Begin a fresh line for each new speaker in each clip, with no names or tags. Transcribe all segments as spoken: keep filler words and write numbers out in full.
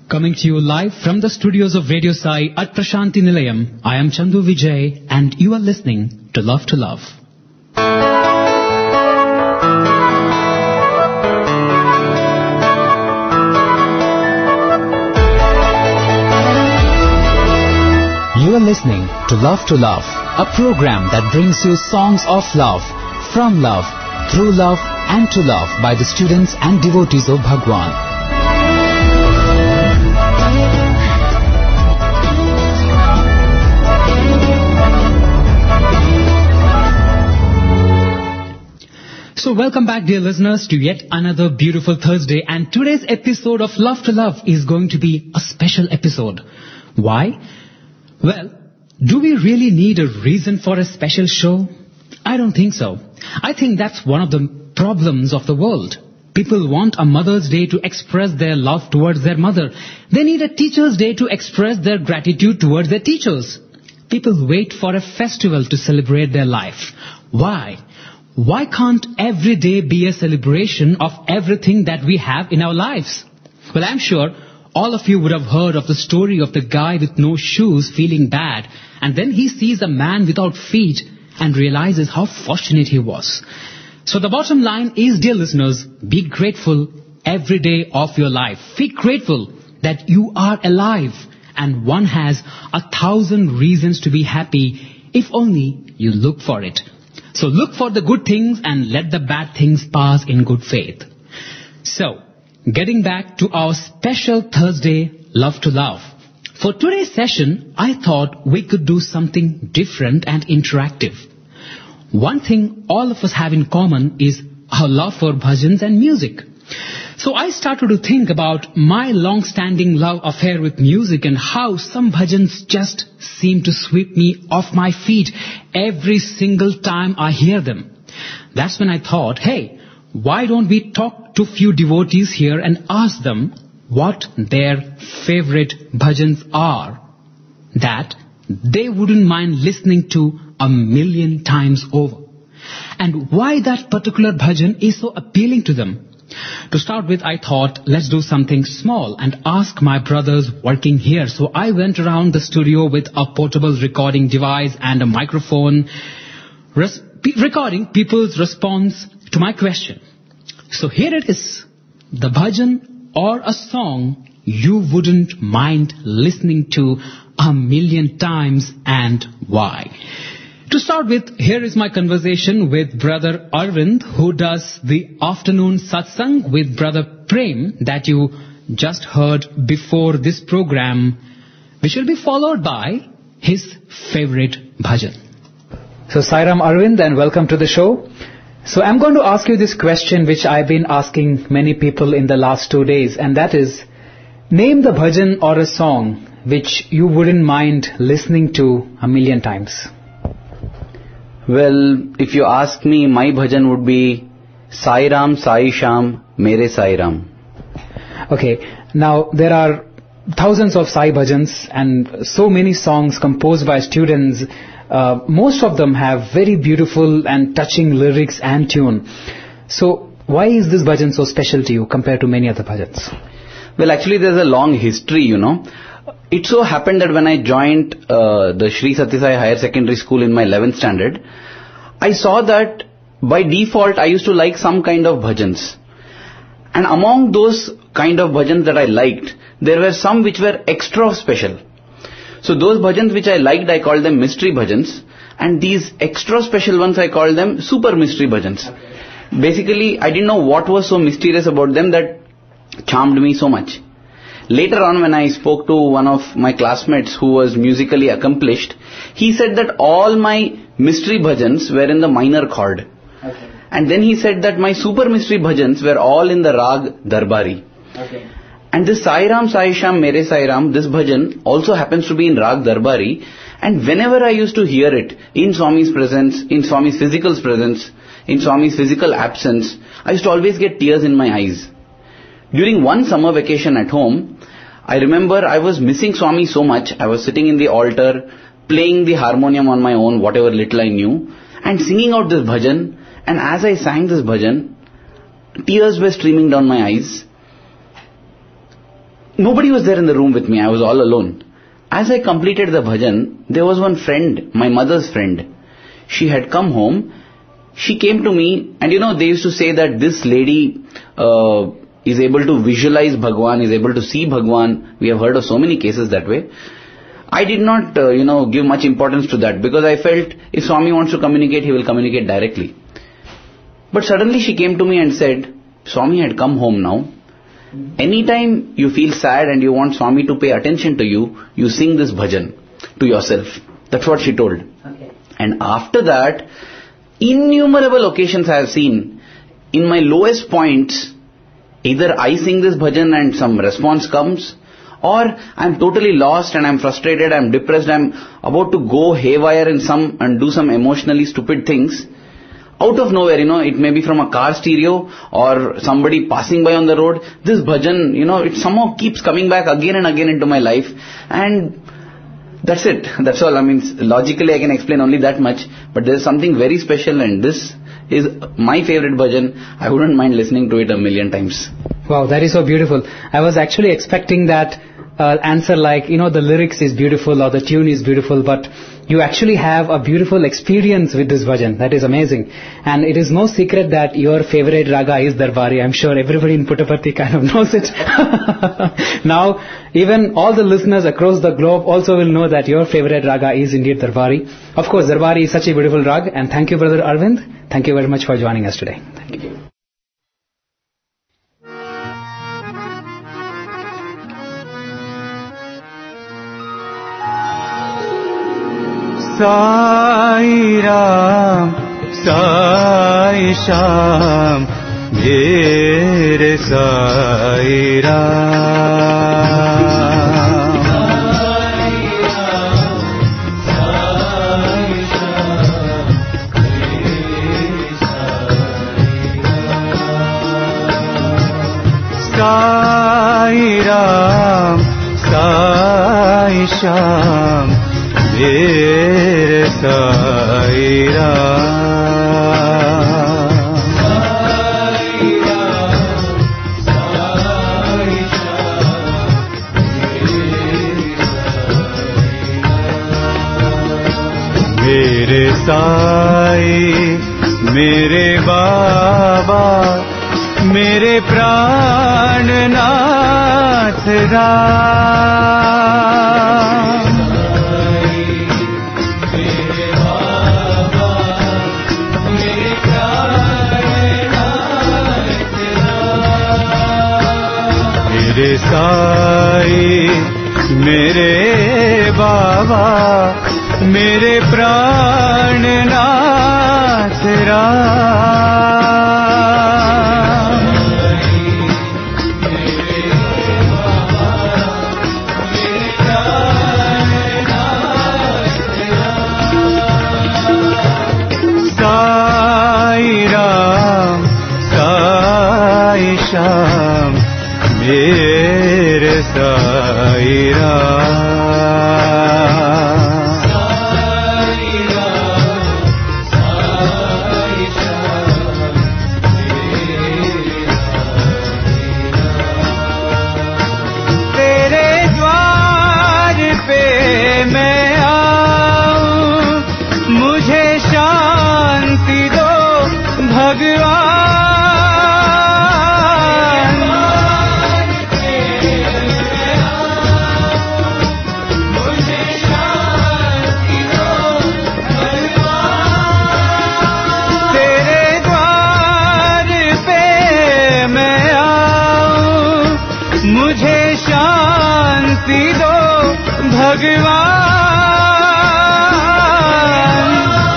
Coming to you live from the studios of Radio Sai at Prashanti Nilayam, I am Chandu Vijay and you are listening to Love to Love. You are listening to Love to Love, a program that brings you songs of love, from love, through love and to love by the students and devotees of Bhagwan. So welcome back, dear listeners, to yet another beautiful Thursday, and today's episode of Love to Love is going to be a special episode. Why? Well, do we really need a reason for a special show? I don't think so. I think that's one of the problems of the world. People want a Mother's Day to express their love towards their mother. They need a Teacher's Day to express their gratitude towards their teachers. People wait for a festival to celebrate their life. Why? Why can't every day be a celebration of everything that we have in our lives? Well, I'm sure all of you would have heard of the story of the guy with no shoes feeling bad, and then he sees a man without feet and realizes how fortunate he was. So the bottom line is, dear listeners, be grateful every day of your life. Be grateful that you are alive, and one has a thousand reasons to be happy if only you look for it. So look for the good things and let the bad things pass in good faith. So, getting back to our special Thursday Love to Love. For today's session, I thought we could do something different and interactive. One thing all of us have in common is our love for bhajans and music. So I started to think about my long-standing love affair with music and how some bhajans just seem to sweep me off my feet every single time I hear them. That's when I thought, hey, why don't we talk to few devotees here and ask them what their favorite bhajans are that they wouldn't mind listening to a million times over, and why that particular bhajan is so appealing to them. To start with, I thought, let's do something small and ask my brothers working here. So I went around the studio with a portable recording device and a microphone, res- recording people's response to my question. So here it is, the bhajan or a song you wouldn't mind listening to a million times, and why. To start with, here is my conversation with Brother Arvind, who does the afternoon satsang with Brother Prem that you just heard before this program, which will be followed by his favorite bhajan. So Sairam Arvind, and welcome to the show. So I'm going to ask you this question which I've been asking many people in the last two days, and that is, name the bhajan or a song which you wouldn't mind listening to a million times.
Well, if you ask me, my bhajan would be Sai Ram, Sai Sham, Mere Sai Ram.
Okay, now there are thousands of Sai bhajans and so many songs composed by students. Uh, most of them have very beautiful and touching lyrics and tune. So why is this bhajan so special to you compared to many other bhajans?
Well, actually there's a long history, you know. It so happened that when I joined uh, the Sri Sathya Sai Higher Secondary School in my eleventh standard, I saw that by default I used to like some kind of bhajans. And among those kind of bhajans that I liked, there were some which were extra special. So those bhajans which I liked, I called them mystery bhajans. And these extra special ones, I called them super mystery bhajans. Basically, I didn't know what was so mysterious about them that charmed me so much. Later on, when I spoke to one of my classmates who was musically accomplished, he said that all my mystery bhajans were in the minor chord. Okay. And then he said that my super mystery bhajans were all in the rag Darbari. Okay. And this Sai Ram, Sai Sham, Mere Sai Ram, this bhajan also happens to be in rag Darbari. And whenever I used to hear it, in Swami's presence, in Swami's physical presence, in Swami's physical absence, I used to always get tears in my eyes. During one summer vacation at home, I remember I was missing Swami so much. I was sitting in the altar, playing the harmonium on my own, whatever little I knew, and singing out this bhajan. And as I sang this bhajan, tears were streaming down my eyes. nobody was there in the room with me. I was all alone. As I completed the bhajan, there was one friend, my mother's friend. She had come home. She came to me, and you know, they used to say that this lady uh, is able to visualize Bhagwan, is able to see Bhagwan. We have heard of so many cases that way. I did not, uh, you know, give much importance to that, because I felt if Swami wants to communicate, he will communicate directly. But suddenly she came to me and said, Swami had come home now. Anytime you feel sad and you want Swami to pay attention to you, you sing this bhajan to yourself. That's what she told. Okay. And after that, innumerable occasions I have seen, in my lowest points, either I sing this bhajan and some response comes, or I'm totally lost and I'm frustrated, I'm depressed, I'm about to go haywire in some and do some emotionally stupid things. Out of nowhere, you know, it may be from a car stereo or somebody passing by on the road. This bhajan, you know, it somehow keeps coming back again and again into my life. And that's it. That's all. I mean, logically I can explain only that much. But there's something very special, and this is my favorite bhajan. I wouldn't mind listening to it a million times.
Wow, that is so beautiful. I was actually expecting that uh, answer like, you know, the lyrics is beautiful or the tune is beautiful, but you actually have a beautiful experience with this bhajan. That is amazing. And it is no secret that your favorite raga is Darbari. I'm sure everybody in Puttaparthi kind of knows it. Now, even all the listeners across the globe also will know that your favorite raga is indeed Darbari. Of course, Darbari is such a beautiful rag. And thank you, Brother Arvind. Thank you very much for joining us today. Thank you.
Sai Ram, Sai Sham, Mere Sai Ram. Sai Ram, Sai Sham, Mere Sai Ram. Mere Sai, Mere Baba, Mere Prananath Ram. Mere Sai, Mere Baba, Mere Prananath Ram. Sai Ram, Sai Sham, Mere Sai Ram. तेरे द्वार पे मैं आऊं, मुझे शांति दो भगवान। तेरे द्वार पे मैं आऊं, मुझे शांति दो भगवान।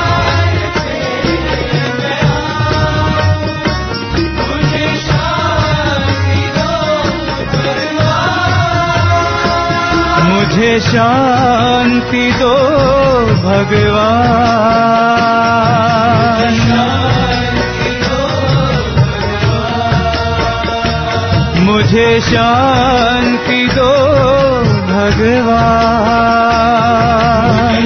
मुझे शांति दो भगवान। मुझे शांति दो भगवान।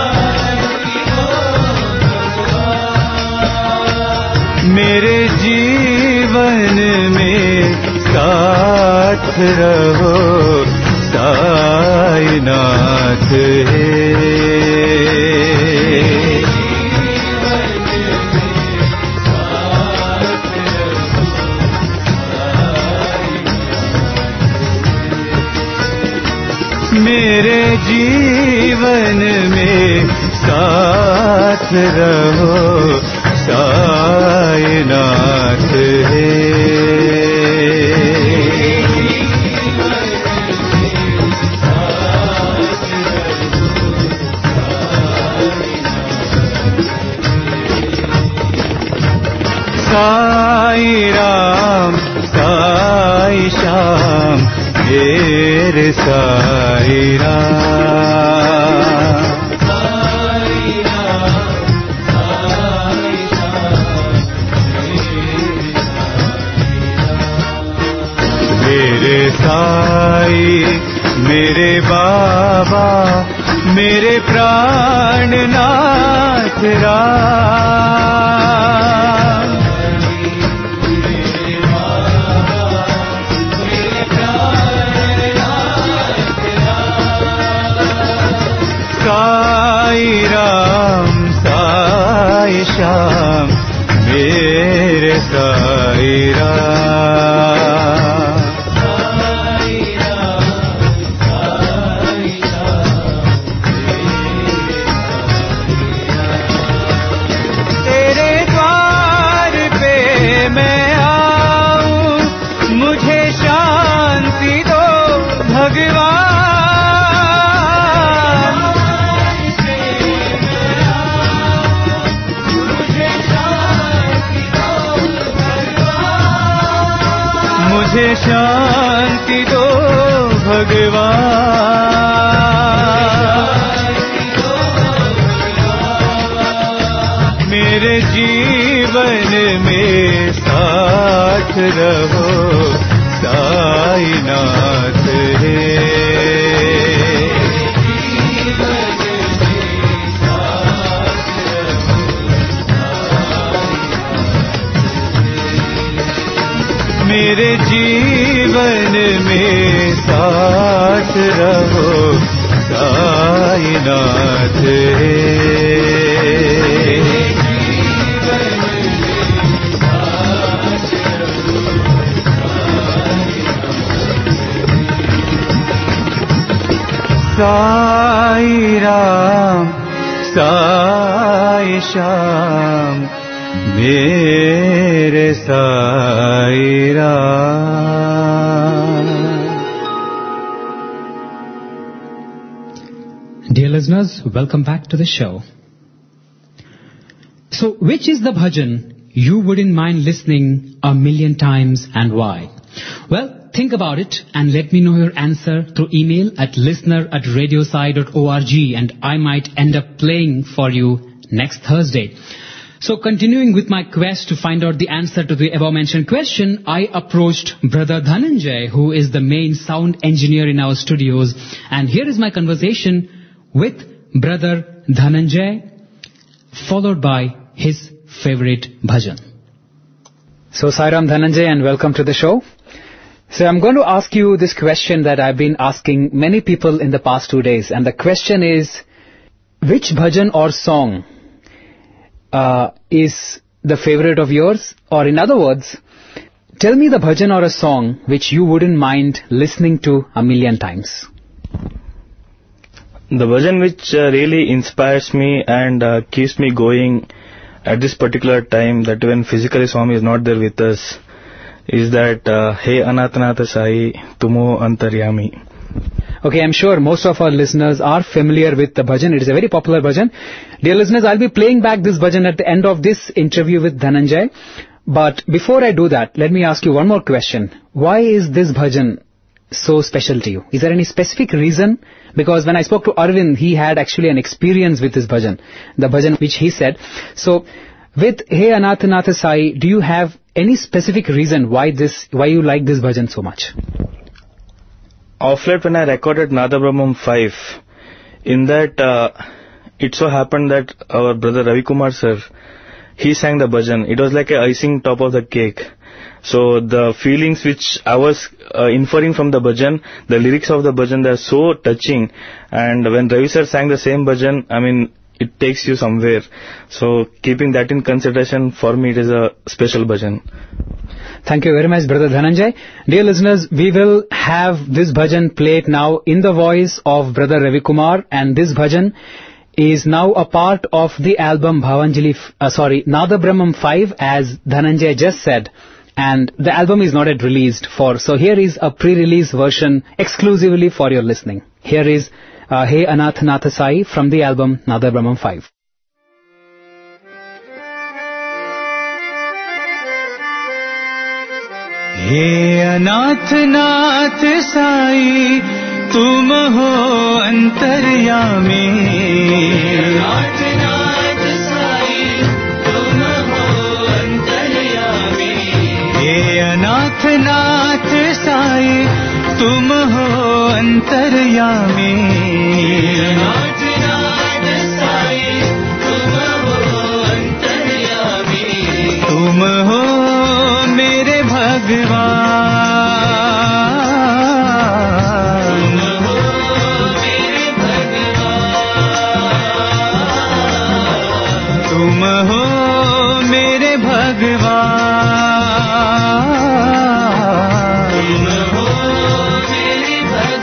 मेरे जीवन में साथ रहो मेरे जीवन में साथ रहो साईनाथ हे। साई राम साई श्याम मेरे साई राम। साई राम साई श्याम मेरे साई मेरे बाबा मेरे प्राणनाथ राम। साई राम साई श्याम मेरे साई राम। साई राम साई श्याम तेरे द्वार पे मैं आऊं मुझे शांति दो भगवान। मुझे शांति दो भगवान। मेरे जीवन में साथ रहो साईनाथ हे। मेरे जीवन में साथ रहो साईनाथ हे। साई राम साई श्याम मेरे Sai Ram.
Dear listeners, welcome back to the show. So, which is the bhajan you wouldn't mind listening a million times and why? Well, think about it and let me know your answer through email at listener at radiosai dot org and I might end up playing for you next Thursday. So continuing with my quest to find out the answer to the above mentioned question, I approached Brother Dhananjay, who is the main sound engineer in our studios. And here is my conversation with Brother Dhananjay, followed by his favorite bhajan. So Sairam Dhananjay and welcome to the show. So I'm going to ask you this question that I've been asking many people in the past two days. And the question is, which bhajan or song Uh, is the favorite of yours? Or in other words, tell me the bhajan or a song which you wouldn't mind listening to a million times.
The bhajan which uh, really inspires me and uh, keeps me going at this particular time, that when physically Swami is not there with us, is that uh, Hey Anathanatha Sai Tumo Antaryami. Okay, I'm sure most of our listeners are familiar with the bhajan. It is a very popular bhajan. Dear listeners, I'll be playing back this bhajan at the end of this interview with Dhananjay. But before I do that, let me ask you one more question. Why is this bhajan so special to you? Is there any specific reason? Because when I spoke to Arvind, he had actually an experience with this bhajan, the bhajan which he said. So, with Hey Anathanatha Sai, do you have any specific reason why this, why you like this bhajan so much? Of late, when I recorded Nada Brahmam five, in that, uh, it so happened that our brother Ravi Kumar sir, he sang the bhajan. It was like a icing top of the cake. So the feelings which I was uh, inferring from the bhajan, the lyrics of the bhajan, they are so touching. And when Ravi sir sang the same bhajan, I mean, it takes you somewhere. So keeping that in consideration, for me it is a special bhajan.
Thank you very much, Brother Dhananjay. Dear listeners, we will have this bhajan played now in the voice of Brother Ravi Kumar, and this bhajan is now a part of the album Bhavanjali, uh, sorry, Nada Brahmam five, as Dhananjay just said. And the album is not yet released for, so here is a pre-release version exclusively for your listening. Here is uh, Hey Anath Nath Sai from the album Nada Brahmam five.
हे अनाथ नाथ साई तुम हो अंतर्यामी, अनाथ नाथ साई तुम हो अंतर्यामी, हे अनाथ नाथ साई तुम हो अंतर्यामी, अनाथ नाथ साई तुम हो अंतर्यामी, तुम हो मेरे भगवान, तुम हो मेरे भगवान, तुम हो मेरे भगवान, तुम हो मेरे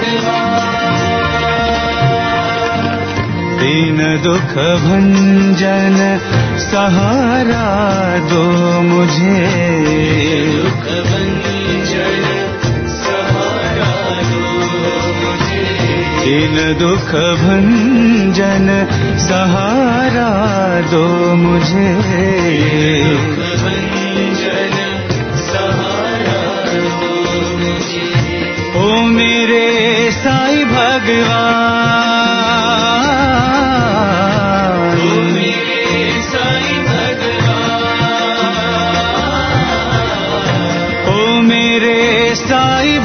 भगवान, दीन दुख भंजन सहारा दो मुझे, दुख भंजन सहारा दो मुझे, दीन दुख भंजन सहारा दो मुझे, दुख भंजन सहारा दो मुझे, ओ मेरे साईं भगवान, ओ मेरे साईं भगवान, ओ मेरे साईं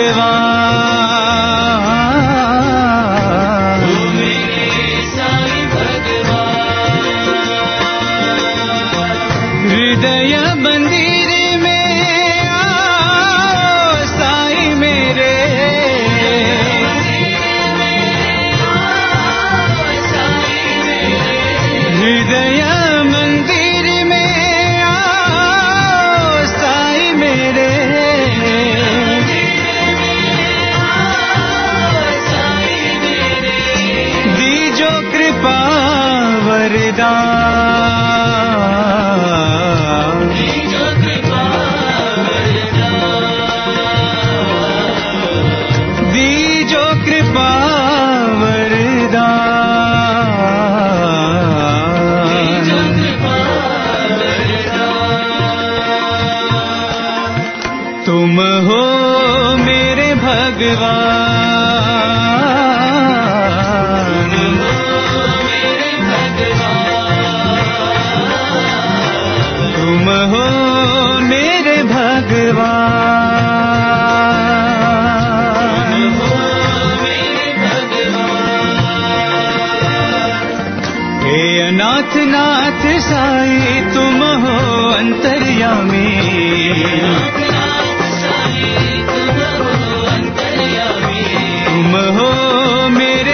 भगवान, ओ मेरे साईं भगवान, हृदय मंदिर में आओ साईं मेरे, हृदय मंदिर में आओ साईं मेरे, दीजो कृपा वरदान, दीजो कृपा वरदान, दीजो कृपा वरदान, दीजो कृपा वरदान, तुम हो मेरे भगवान, तुम हो मेरे भगवान, हे अनाथ नाथ साई तुम हो अंतर्यामी, तुम हो मेरे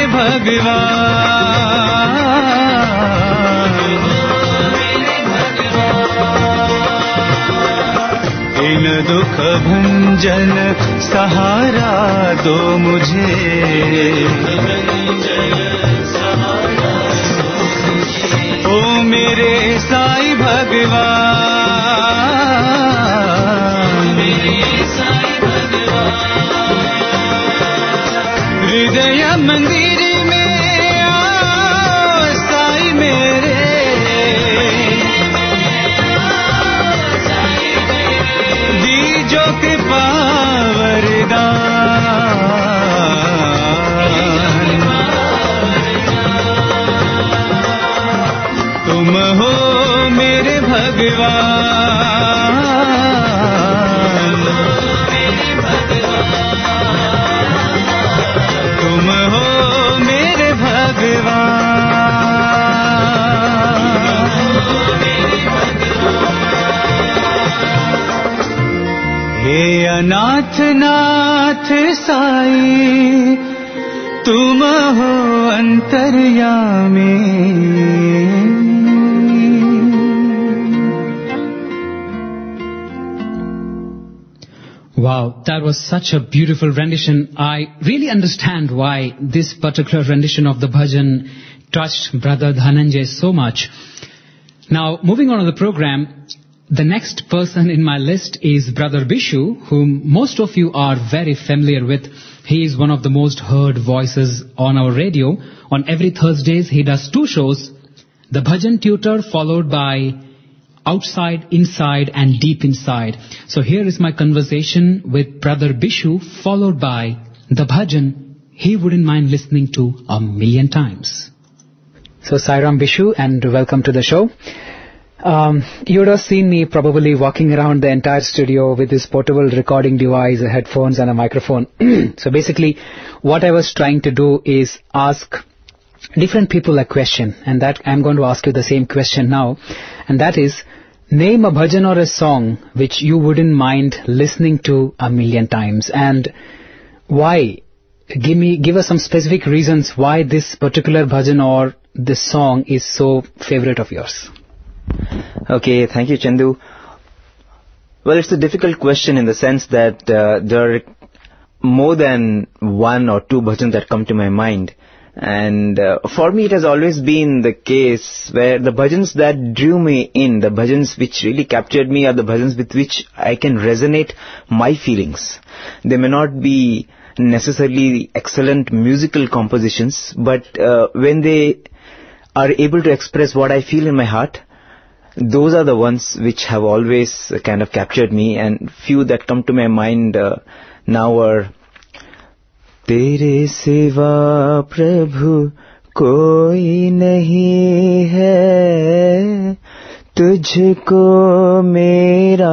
भगवान, इन दुख भंजन सहारा दो मुझे, ओ मेरे साईं भगवान, हृदय मंदिर में आओ साईं मेरे, दीजो कृपा वरदान, तुम हो मेरे भगवान, तुम हो मेरे भगवान, हे अनाथ नाथ साई तुम हो अंतर्यामी.
Wow, that was such a beautiful rendition. I really understand why this particular rendition of the bhajan touched Brother Dhananjay so much. Now, moving on to the program, the next person in my list is Brother Bishu, whom most of you are very familiar with. He is one of the most heard voices on our radio. On every Thursdays, he does two shows, the Bhajan Tutor followed by Outside, Inside and Deep Inside. So here is my conversation with Brother Bishu followed by the Bhajan he wouldn't mind listening to a million times. So Sairam Bishu and welcome to the show. Um, you would have seen me probably walking around the entire studio with this portable recording device, headphones and a microphone. So basically what I was trying to do is ask different people a question, and that I'm going to ask you the same question now, and that is, name a bhajan or a song which you wouldn't mind listening to a million times, and why? Give me, give us some specific reasons why this particular bhajan or this song is so favorite of yours.
Okay, thank you, Chandu. Well, it's a difficult question in the sense that uh, there are more than one or two bhajans that come to my mind. And uh, for me, it has always been the case where the bhajans that drew me in, the bhajans which really captured me, are the bhajans with which I can resonate my feelings. They may not be necessarily excellent musical compositions, but uh, when they are able to express what I feel in my heart, those are the ones which have always uh, kind of captured me. And few that come to my mind uh, now are तेरे सिवा प्रभु कोई नहीं है, तुझको मेरा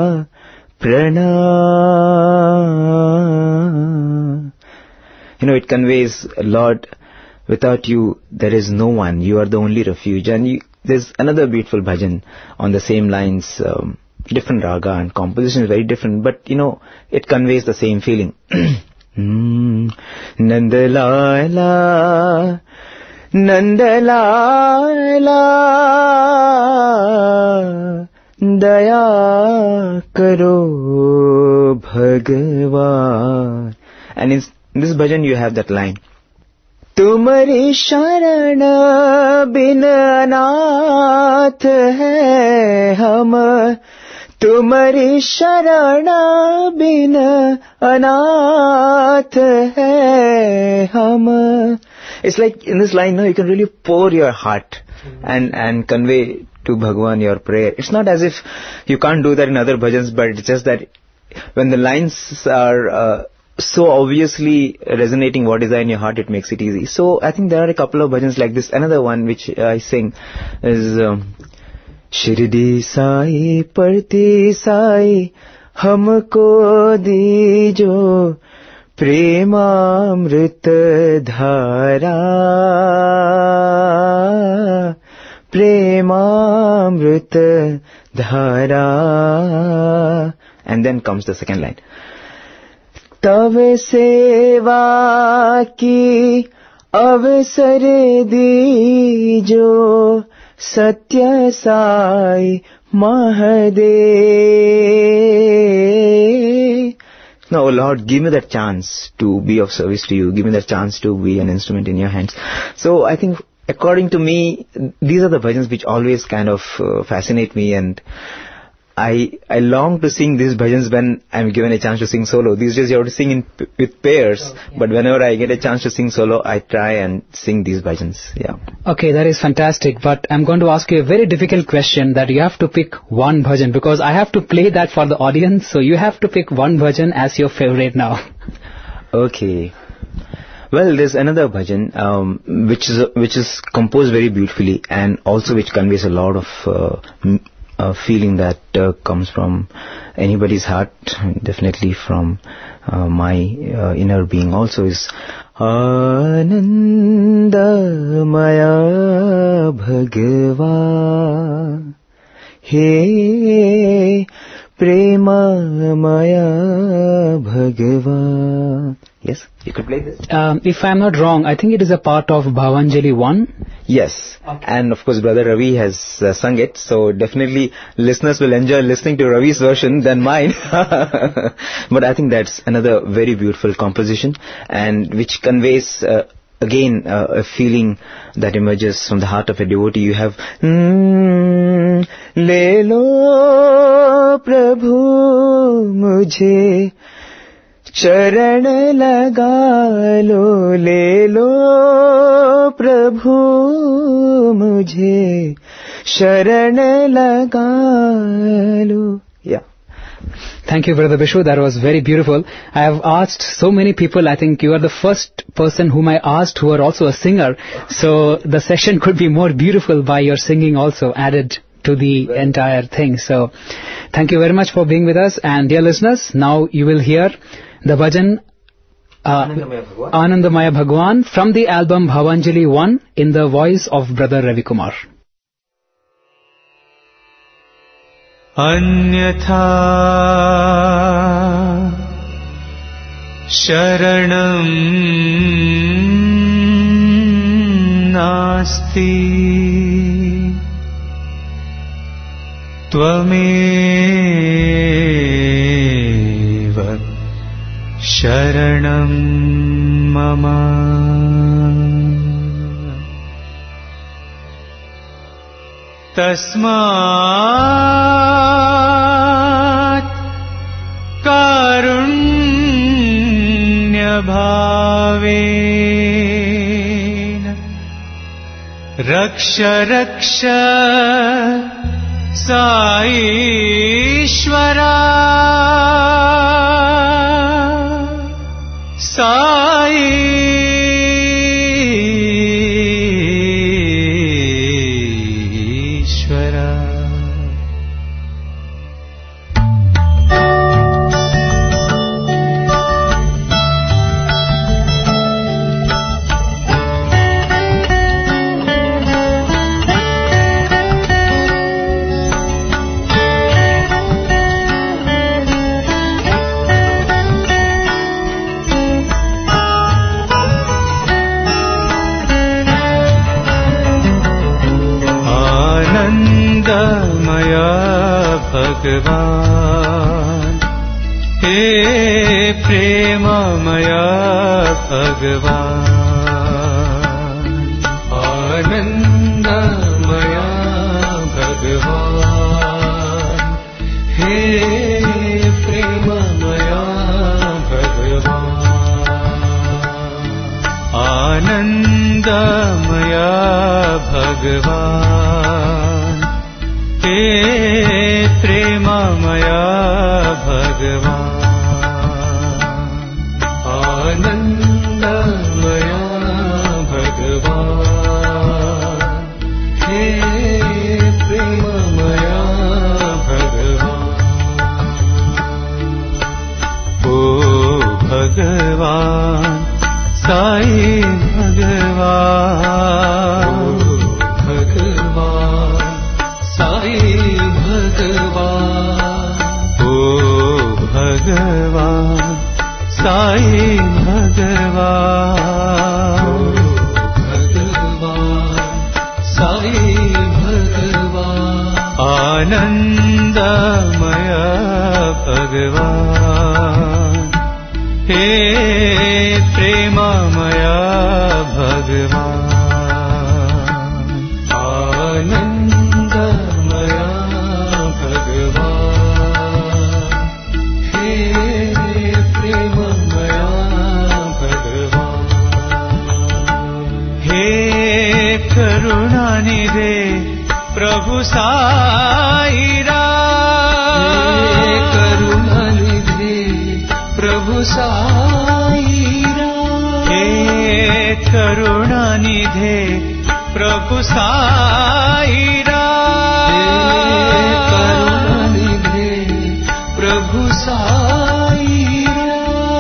प्रणाम. You know, it conveys, Lord, without you there is no one, you are the only refuge. And you, there's another beautiful bhajan on the same lines, um, different raga and composition is very different, but you know, it conveys the same feeling. Hmm. Nandalala, Nandalala, Daya karo Bhagavan. And in this bhajan you have that line, Tumari sharana bin anath hai hum, तुम्हारी शरणा बिना अनाथ है हम. It's like in this line, no, you can really pour your heart and and convey to Bhagwan your prayer. It's not as if you can't do that in other bhajans, but it's just that when the lines are uh, so obviously resonating what is there in your heart, it makes it easy. So I think there are a couple of bhajans like this. Another one which I sing is um, Shirdi Sai पड़ती साई हमको दीजो प्रेमामृत धारा, प्रेमामृत धारा. And then comes the second line, तव सेवा की अवसर दीजो Satya Sai Mahadev. Now, Lord, give me that chance to be of service to you. Give me that chance to be an instrument in your hands. So, I think, according to me, these are the bhajans which always kind of uh, fascinate me, and I I long to sing these bhajans when I'm given a chance to sing solo. These days you have to sing in, with pairs, oh, yeah. But whenever I get a chance to sing solo, I try and sing these bhajans. Yeah.
Okay, that is fantastic. But I'm going to ask you a very difficult question that you have to pick one bhajan, because I have to play that for the audience. So you have to pick one bhajan as your favorite now.
Okay. Well, there's another bhajan um, which is which is composed very beautifully, and also which conveys a lot of uh, a feeling that uh, comes from anybody's heart, definitely from uh, my uh, inner being also, is Anandamaya Bhagavan, He Premamaya Bhagavan. Yes, you could play this.
Um, if I'm not wrong, I think it is a part of Bhavanjali one.
Yes, okay. And of course Brother Ravi has uh, sung it, so definitely listeners will enjoy listening to Ravi's version than mine. But I think that's another very beautiful composition, and which conveys uh, again uh, a feeling that emerges from the heart of a devotee. You have mm, Le lo Prabhu mujhe चरण लगा लो, ले लो प्रभु मुझे शरण लगा लो. Yeah.
Thank you, Brother Bishu. That was very beautiful. I have asked so many people. I think you are the first person whom I asked who are also a singer. So the session could be more beautiful by your singing also added to the entire thing. So thank you very much for being with us. And dear listeners, now you will hear the bhajan uh, Anandamaya Bhagwan from the album Bhavanjali one in the voice of Brother Ravi Kumar.
Anyatha sharanam nasti tvameva sharanam mama. Tasmat karunya bhavena raksha raksha Saishwara Saishwara. Bhagavan, He Premamaya Bhagavan, Anandamaya Bhagavan, He Premamaya Bhagavan, Anandamaya Bhagavan, He Premamaya Bhagavan, Anandamaya Bhagavan, He Premamaya Bhagavan. O Bhagavan, Sai Bhagavan, O Bhagavan, Sai Bhagavan, O Bhagavan, Sai Bhagavan, O Bhagavan, Sai Bhagavan, Anandamaya Bhagavan, He Premamaya Bhagavan, Anandamaya Bhagavan, He Premamaya Bhagavan, He Karunanidhe Prabhu Saira, He Karunanidhe Prabhu Saira, He Karunanidhe Prabhu Saira, He Karunanidhe Prabhu Saira,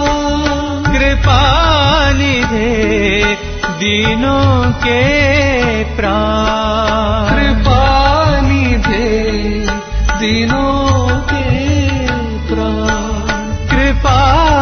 Kripanidhe Deenon ke praan, Kripanidhe Deenon ke praan, Kripa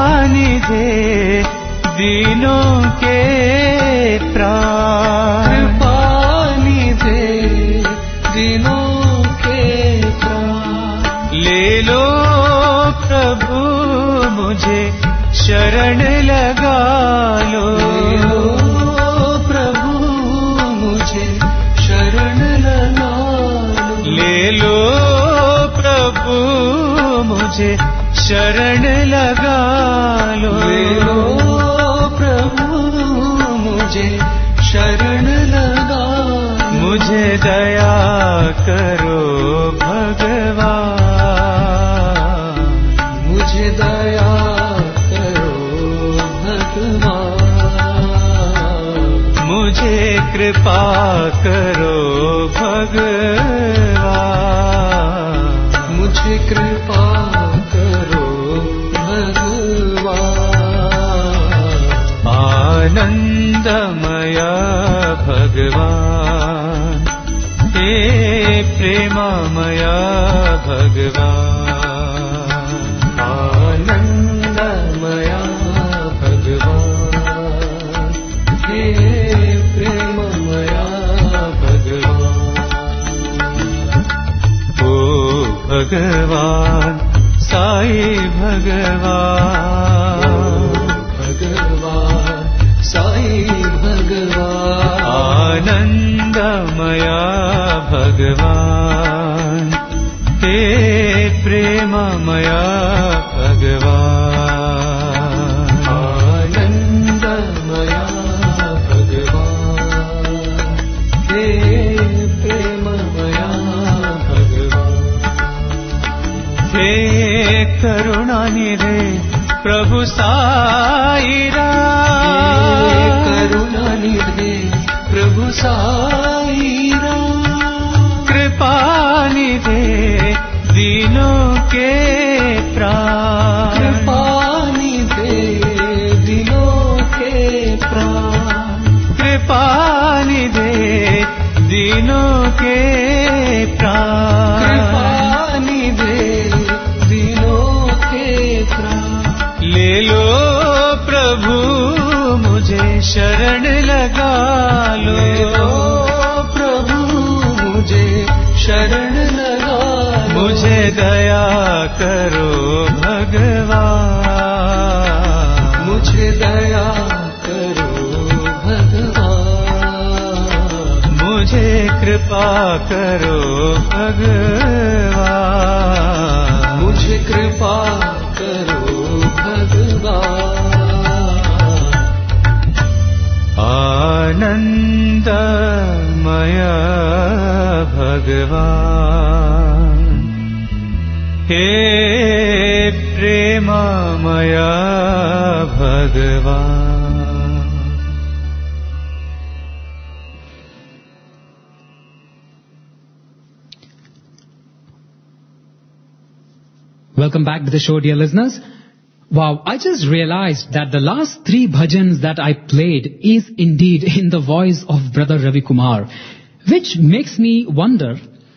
मुझे दया करो भगवान,
मुझे दया करो भगवान,
मुझे कृपा करो भगवान,
मुझे कृपा करो भगवान।
आनंदमय भगवान, हे प्रेममय भगवान,
आनंदमय भगवान, हे प्रेममय भगवान।
ओ भगवान साई भगवान,
भगवान साई भगवान,
आनंदमय भगवान, हे प्रेममय भगवान,
आनंदमय भगवान, हे प्रेममय भगवान।
हे करुणानिधे प्रभु साई राम,
करुणानिधे प्रभु साई राम,
कृपानिधे दीनों के प्राण,
कृपानिधे दिलों के प्राण,
कृपानिधे दीनों के प्राण,
कृपानिधे दिलों के प्राण।
ले लो प्रभु मुझे शरण लगा लो,
ले लो प्रभु मुझे शरण लगा लो,
मुझे दया करो भगवान,
मुझे दया करो भगवान,
मुझे कृपा करो भगवान,
मुझे कृपा करो भगवान।
आनंदमय भगवान, हे प्रेममय भगवान।
Welcome back to the show, dear listeners. Wow, I just realized that the last three bhajans that I played is indeed in the voice of Brother Ravi Kumar, which makes me wonder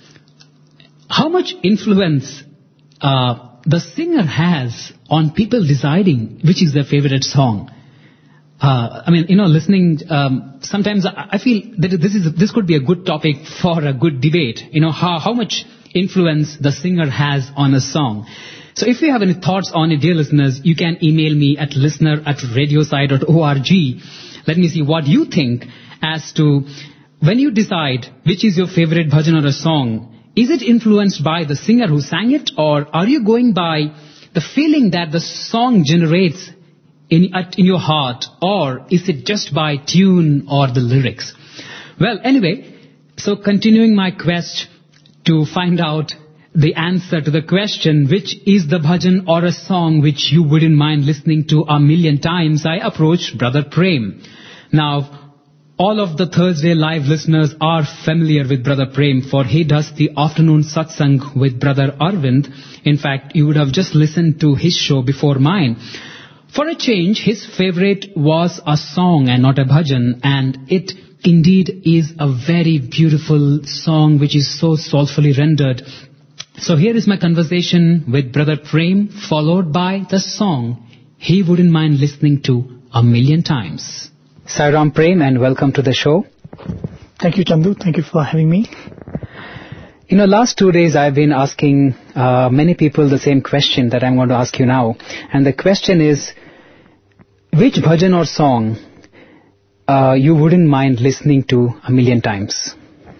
how much influence uh, the singer has on people deciding which is their favorite song. Uh, I mean, you know, listening, um, sometimes I, I feel that this is this could be a good topic for a good debate. You know, how, how much influence the singer has on a song. So if you have any thoughts on it, dear listeners, you can email me at listener at radiosai dot org. Let me see what you think as to when you decide which is your favorite bhajan or a song. Is it influenced by the singer who sang it, or are you going by the feeling that the song generates in, at, in your heart, or is it just by tune or the lyrics? Well, anyway, so continuing my quest to find out the answer to the question, which is the bhajan or a song which you wouldn't mind listening to a million times, I approached Brother Prem. Now, all of the Thursday live listeners are familiar with Brother Prem, for he does the afternoon satsang with Brother Arvind. In fact, you would have just listened to his show before mine. For a change, his favorite was a song and not a bhajan, and it indeed is a very beautiful song which is so soulfully rendered. So here is my conversation with Brother Prem, followed by the song he wouldn't mind listening to a million times. Sairam Prem, and welcome to the show.
Thank you, Chandu. Thank you for having me.
You know, last two days I've been asking uh, many people the same question that I'm going to ask you now. And the question is, which bhajan or song uh, you wouldn't mind listening to a million times?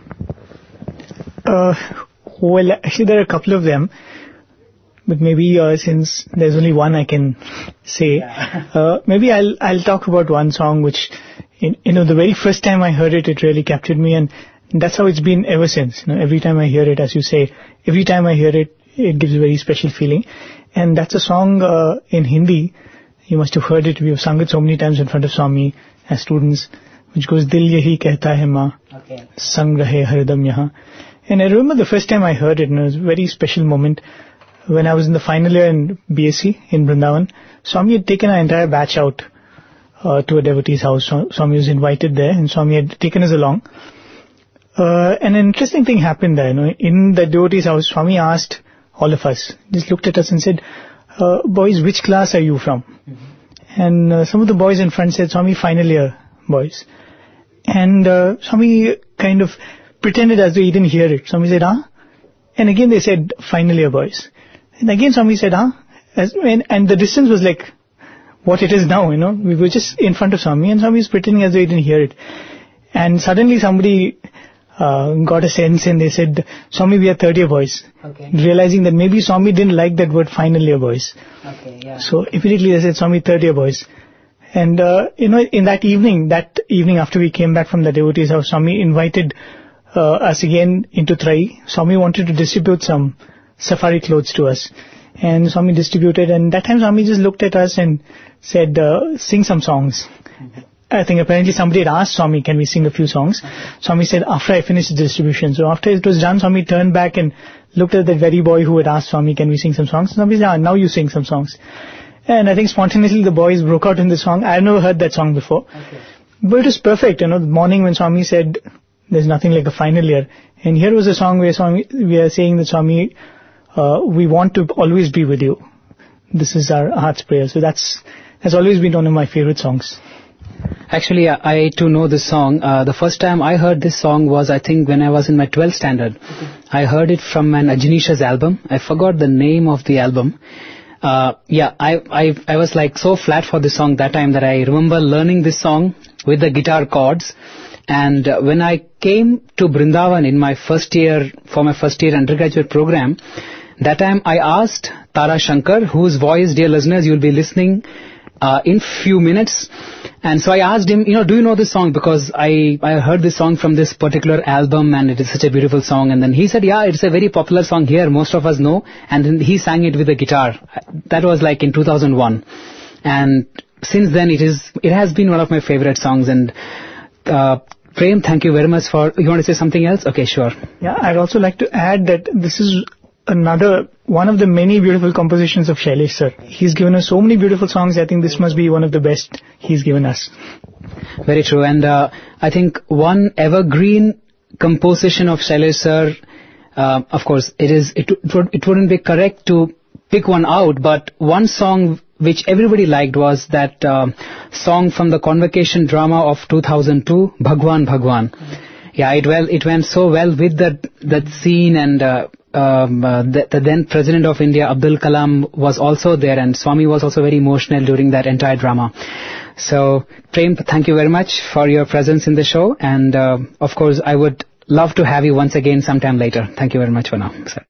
Uh, well, actually there are a couple of them. But maybe uh, since there's only one I can say, uh, maybe I'll I'll talk about one song which, in, you know, the very first time I heard it, it really captured me, and That's how it's been ever since. You know, every time I hear it, as you say, every time I hear it, it gives a very special feeling. And that's a song uh, in Hindi. You must have heard it. We have sung it so many times in front of Swami as students, which goes, Dil yahi kehta hai maa, okay. Sang rahe haridam yahan. And I remember the first time I heard it, and it was a very special moment when I was in the final year in B S c in Vrindavan. Swami had taken our entire batch out uh, to a devotee's house. Swami was invited there, and Swami had taken us along. Uh, and an interesting thing happened there. You know, in the devotee's house, Swami asked all of us, just looked at us and said, uh, boys, which class are you from? Mm-hmm. And uh, some of the boys in front said, Swami, final year boys. And uh, Swami kind of pretended as though he didn't hear it. Swami said, huh? And again they said, final year boys. And again Swami said, huh? As, and, and the distance was like what it is now, you know. We were just in front of Swami, and Swami was pretending as though he didn't hear it. And suddenly somebody uh, got a sense, and they said, Swami, we are third year boys. Okay. Realizing that maybe Swami didn't like that word final year boys. Okay, yeah. So immediately they said, Swami, third year boys. And, uh, you know, in that evening, that evening after we came back from the devotee's house, Swami invited uh, us again into Trai. Swami wanted to distribute some safari clothes to us. And Swami distributed, and that time Swami just looked at us and said, uh, sing some songs. Mm-hmm. I think apparently somebody had asked Swami, can we sing a few songs? Mm-hmm. Swami said, after I finish the distribution. So after it was done, Swami turned back and looked at the very boy who had asked Swami, can we sing some songs? Swami said, ah, now you sing some songs. And I think spontaneously the boys broke out in the song. I had never heard that song before. Okay. But it was perfect, you know, the morning when Swami said, there's nothing like a final year. And here was a song where Swami, we are saying that Swami, uh, we want to always be with you. This is our heart's prayer. So that's, has always been one of my favorite songs.
Actually, I too know this song. Uh, the first time I heard this song was, I think, when I was in my twelfth standard. Okay. I heard it from an Ajanisha's album. I forgot the name of the album. Uh, yeah, I, I, I was like so flat for this song that time that I remember learning this song with the guitar chords. And uh, when I came to Vrindavan in my first year, for my first year undergraduate program, that time I asked Tara Shankar, whose voice, dear listeners, you'll be listening uh, in few minutes. And so I asked him, you know, do you know this song? Because I, I heard this song from this particular album, and it is such a beautiful song. And then he said, yeah, it's a very popular song here. Most of us know. And then he sang it with a guitar. That was like in two thousand one. And since then it is, it has been one of my favorite songs. And, uh, Prem, thank you very much for, you want to say something else? Okay, sure.
Yeah, I'd also like to add that this is another, one of the many beautiful compositions of Shailesh sir. He's given us so many beautiful songs. I think this must be one of the best he's given us.
Very true. And uh, I think one evergreen composition of Shailesh sir, uh, of course, it is, it, it, would, it wouldn't be correct to pick one out, but one song which everybody liked was that uh, song from the Convocation drama of two thousand two, Bhagwan Bhagwan. Mm-hmm. Yeah, it well, it went so well with that, that scene, and uh, Um, uh, the, the then President of India, Abdul Kalam, was also there, and Swami was also very emotional during that entire drama. So, Prem, thank you very much for your presence in the show, and uh, of course, I would love to have you once again sometime later. Thank you very much for now, sir.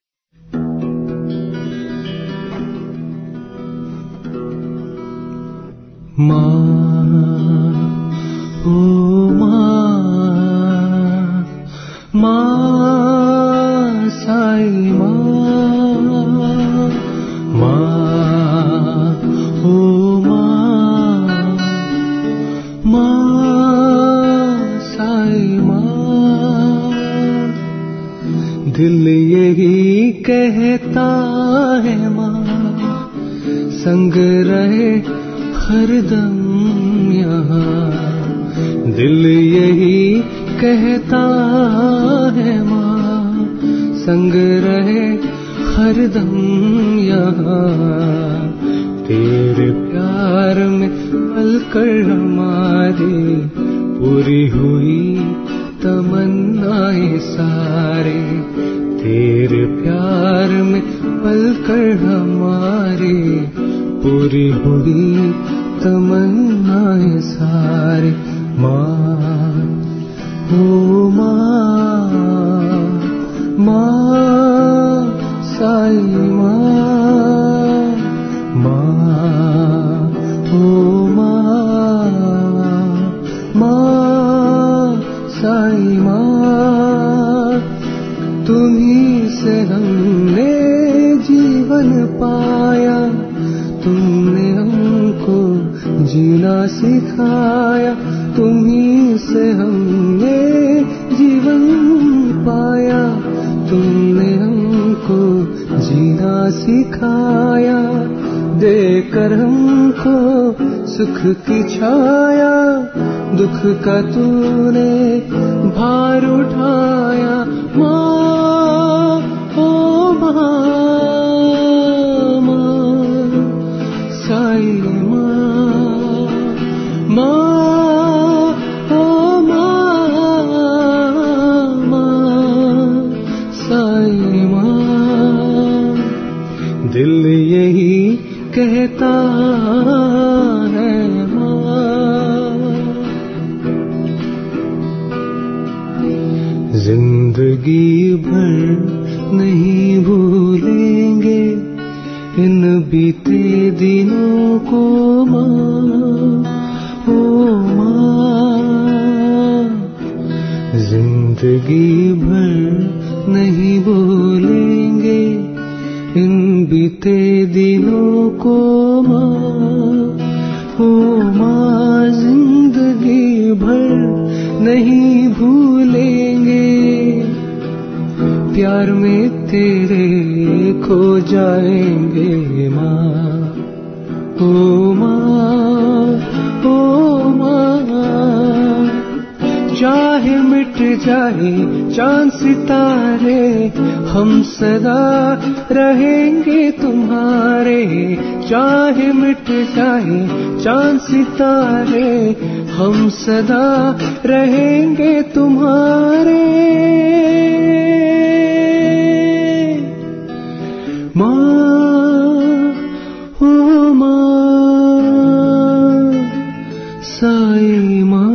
Ma, oh ma, ma. Sai ma, ma, oh ma, ma, sai ma. दिल यही कहता है माँ, संग रहे हरदम यहाँ. दिल यही कहता है माँ, संग रहे हरदम यहाँ. तेरे प्यार में पलकर हमारी पूरी हुई तमन्नाएं सारे. तेरे प्यार में पलकर हमारी पूरी हुई तमन्नाएं सारे. माँ, ओ माँ, माँ, साई माँ, माँ, ओ माँ, माँ, साई माँ. तुम्हीं से हमने जीवन पाया, तुमने हमको जीना सिखाया, तुम्हीं से हमने जीवन पाया, तुमने हमको जीना सिखाया, देकर हमको सुख की छाया, दुख का तूने भार उठाया। माँ ओ माँ, माँ साई माँ, माँ ओ माँ, माँ साई माँ। दिल यही कहता है जिंदगी भर नहीं भूलेंगे इन बीते दिनों को माँ, ओ माँ। जिंदगी भर नहीं भूलेंगे इन बीते दिनों को माँ, ओ माँ। जिंदगी भर नहीं भूलेंगे, प्यार में तेरे खो जाएंगे माँ, ओ माँ, ओ माँ। चाहे मिट जाए चांद सितारे, हम सदा रहेंगे तुम्हारे। चाहे मिट जाए चांद सितारे, हम सदा रहेंगे तुम्हारे। माँ ओ माँ साई माँ।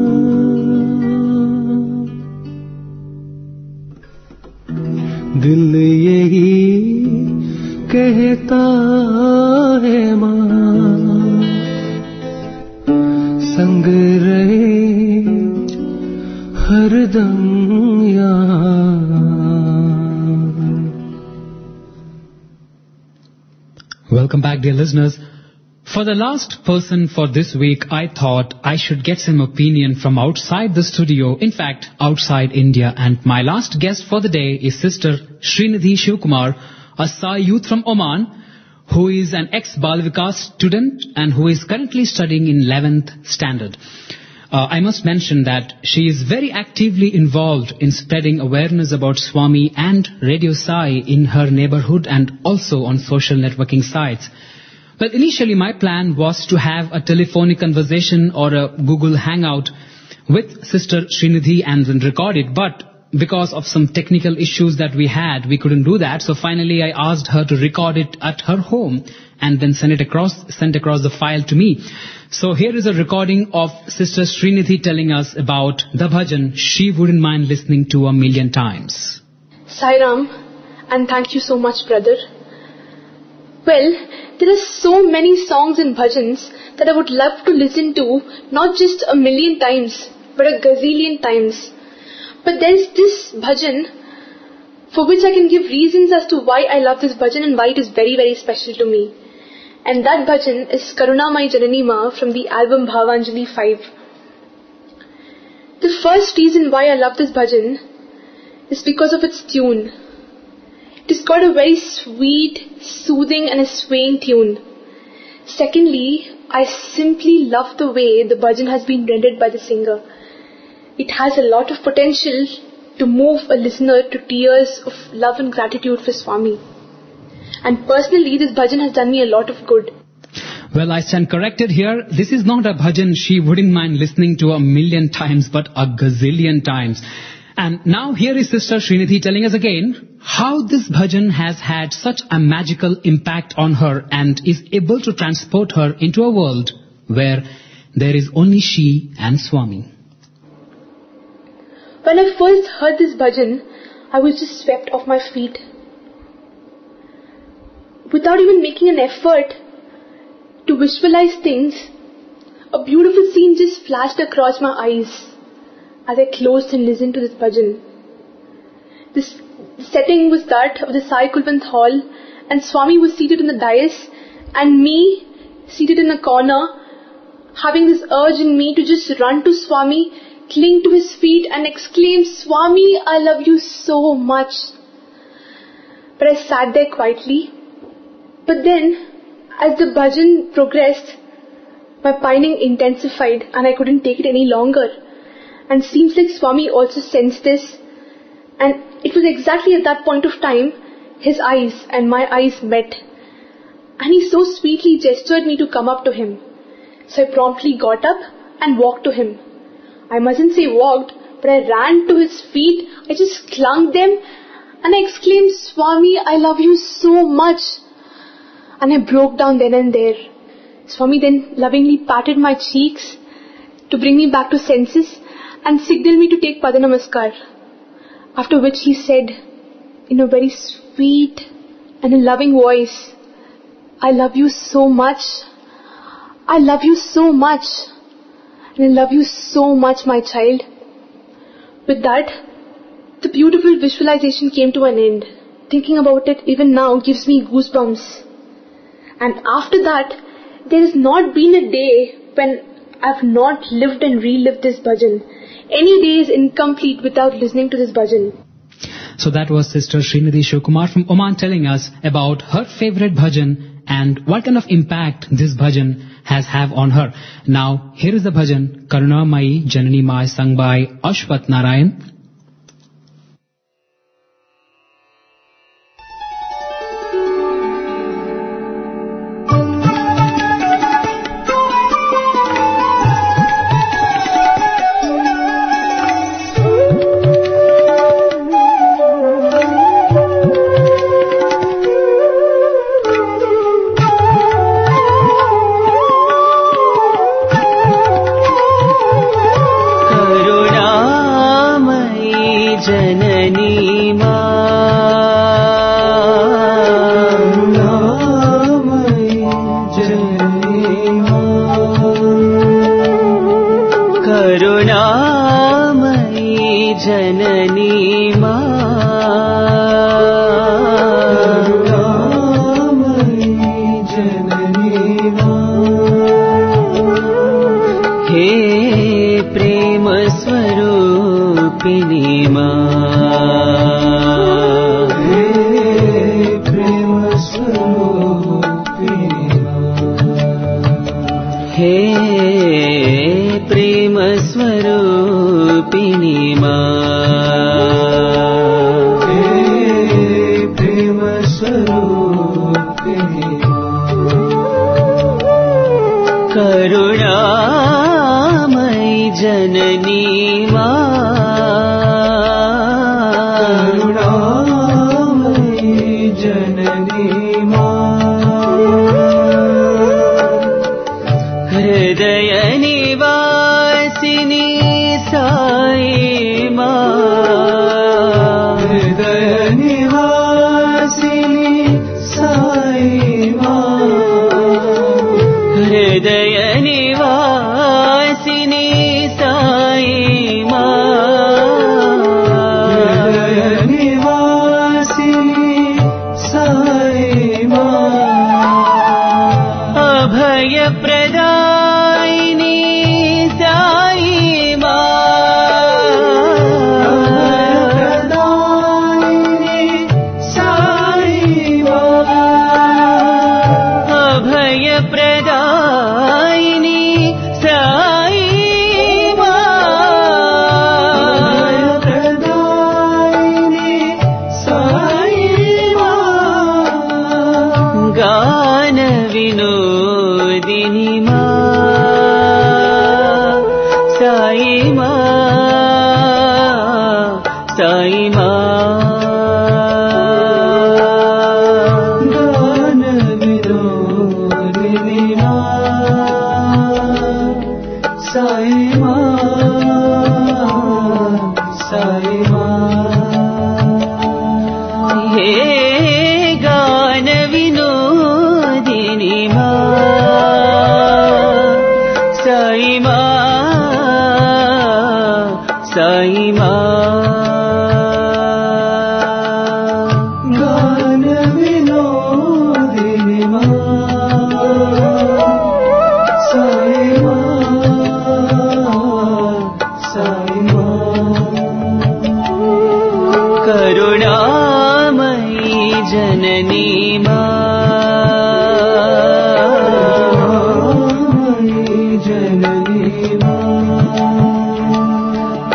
दिल यही कहता है माँ, संग रहे हरदम यहाँ।
Welcome back, dear listeners. For the last person for this week, I thought I should get some opinion from outside the studio, in fact, outside India. And my last guest for the day is Sister Srinidhi Shivkumar, a Sai youth from Oman, who is an ex-Bal Vikas student and who is currently studying in eleventh standard. Uh, I must mention that she is very actively involved in spreading awareness about Swami and Radio Sai in her neighborhood and also on social networking sites. Well, initially my plan was to have a telephonic conversation or a Google Hangout with Sister Srinidhi and then record it, but because of some technical issues that we had, we couldn't do that. So finally I asked her to record it at her home and then send it across, send across the file to me. So here is a recording of Sister Srinidhi telling us about the bhajan she wouldn't mind listening to a million times.
Sai Ram, and thank you so much, brother. Well, there are so many songs and bhajans that I would love to listen to, not just a million times, but a gazillion times. But there is this bhajan for which I can give reasons as to why I love this bhajan and why it is very, very special to me. And that bhajan is Karunamai Janani Ma from the album Bhavanjali five. The first reason why I love this bhajan is because of its tune. It has got a very sweet, soothing and a swaying tune. Secondly, I simply love the way the bhajan has been rendered by the singer. It has a lot of potential to move a listener to tears of love and gratitude for Swami. And personally, this bhajan has done me a lot of good.
Well, I stand corrected here. This is not a bhajan she wouldn't mind listening to a million times, but a gazillion times. And now here is Sister Srinidhi telling us again how this bhajan has had such a magical impact on her and is able to transport her into a world where there is only she and Swami.
When I first heard this bhajan, I was just swept off my feet. Without even making an effort to visualize things, a beautiful scene just flashed across my eyes as I closed and listened to this bhajan. this setting was that of the Sai Kulwant Hall, and Swami was seated in the dais, and me seated in a corner, having this urge in me to just run to Swami, cling to his feet and exclaim, "Swami, I love you so much." But I sat there quietly. But then, as the bhajan progressed, my pining intensified and I couldn't take it any longer. And seems like Swami also sensed this. And it was exactly at that point of time, his eyes and my eyes met. And he so sweetly gestured me to come up to him. So I promptly got up and walked to him. I mustn't say walked, but I ran to his feet. I just clung them and I exclaimed, "Swami, I love you so much." And I broke down then and there. Swami then lovingly patted my cheeks to bring me back to senses and signaled me to take Padanamaskar. After which he said, in a very sweet and a loving voice, "I love you so much. I love you so much. And I love you so much, my child." With that, the beautiful visualization came to an end. Thinking about it even now gives me goosebumps. And after that, there has not been a day when I've not lived and relived this bhajan. Any day is incomplete without listening to this bhajan.
So that was Sister Srinidhi Shivkumar from Oman telling us about her favorite bhajan and what kind of impact this bhajan has have on her. Now, here is the bhajan, Karuna Mai Janani Mai, sung by Ashwath Narayan.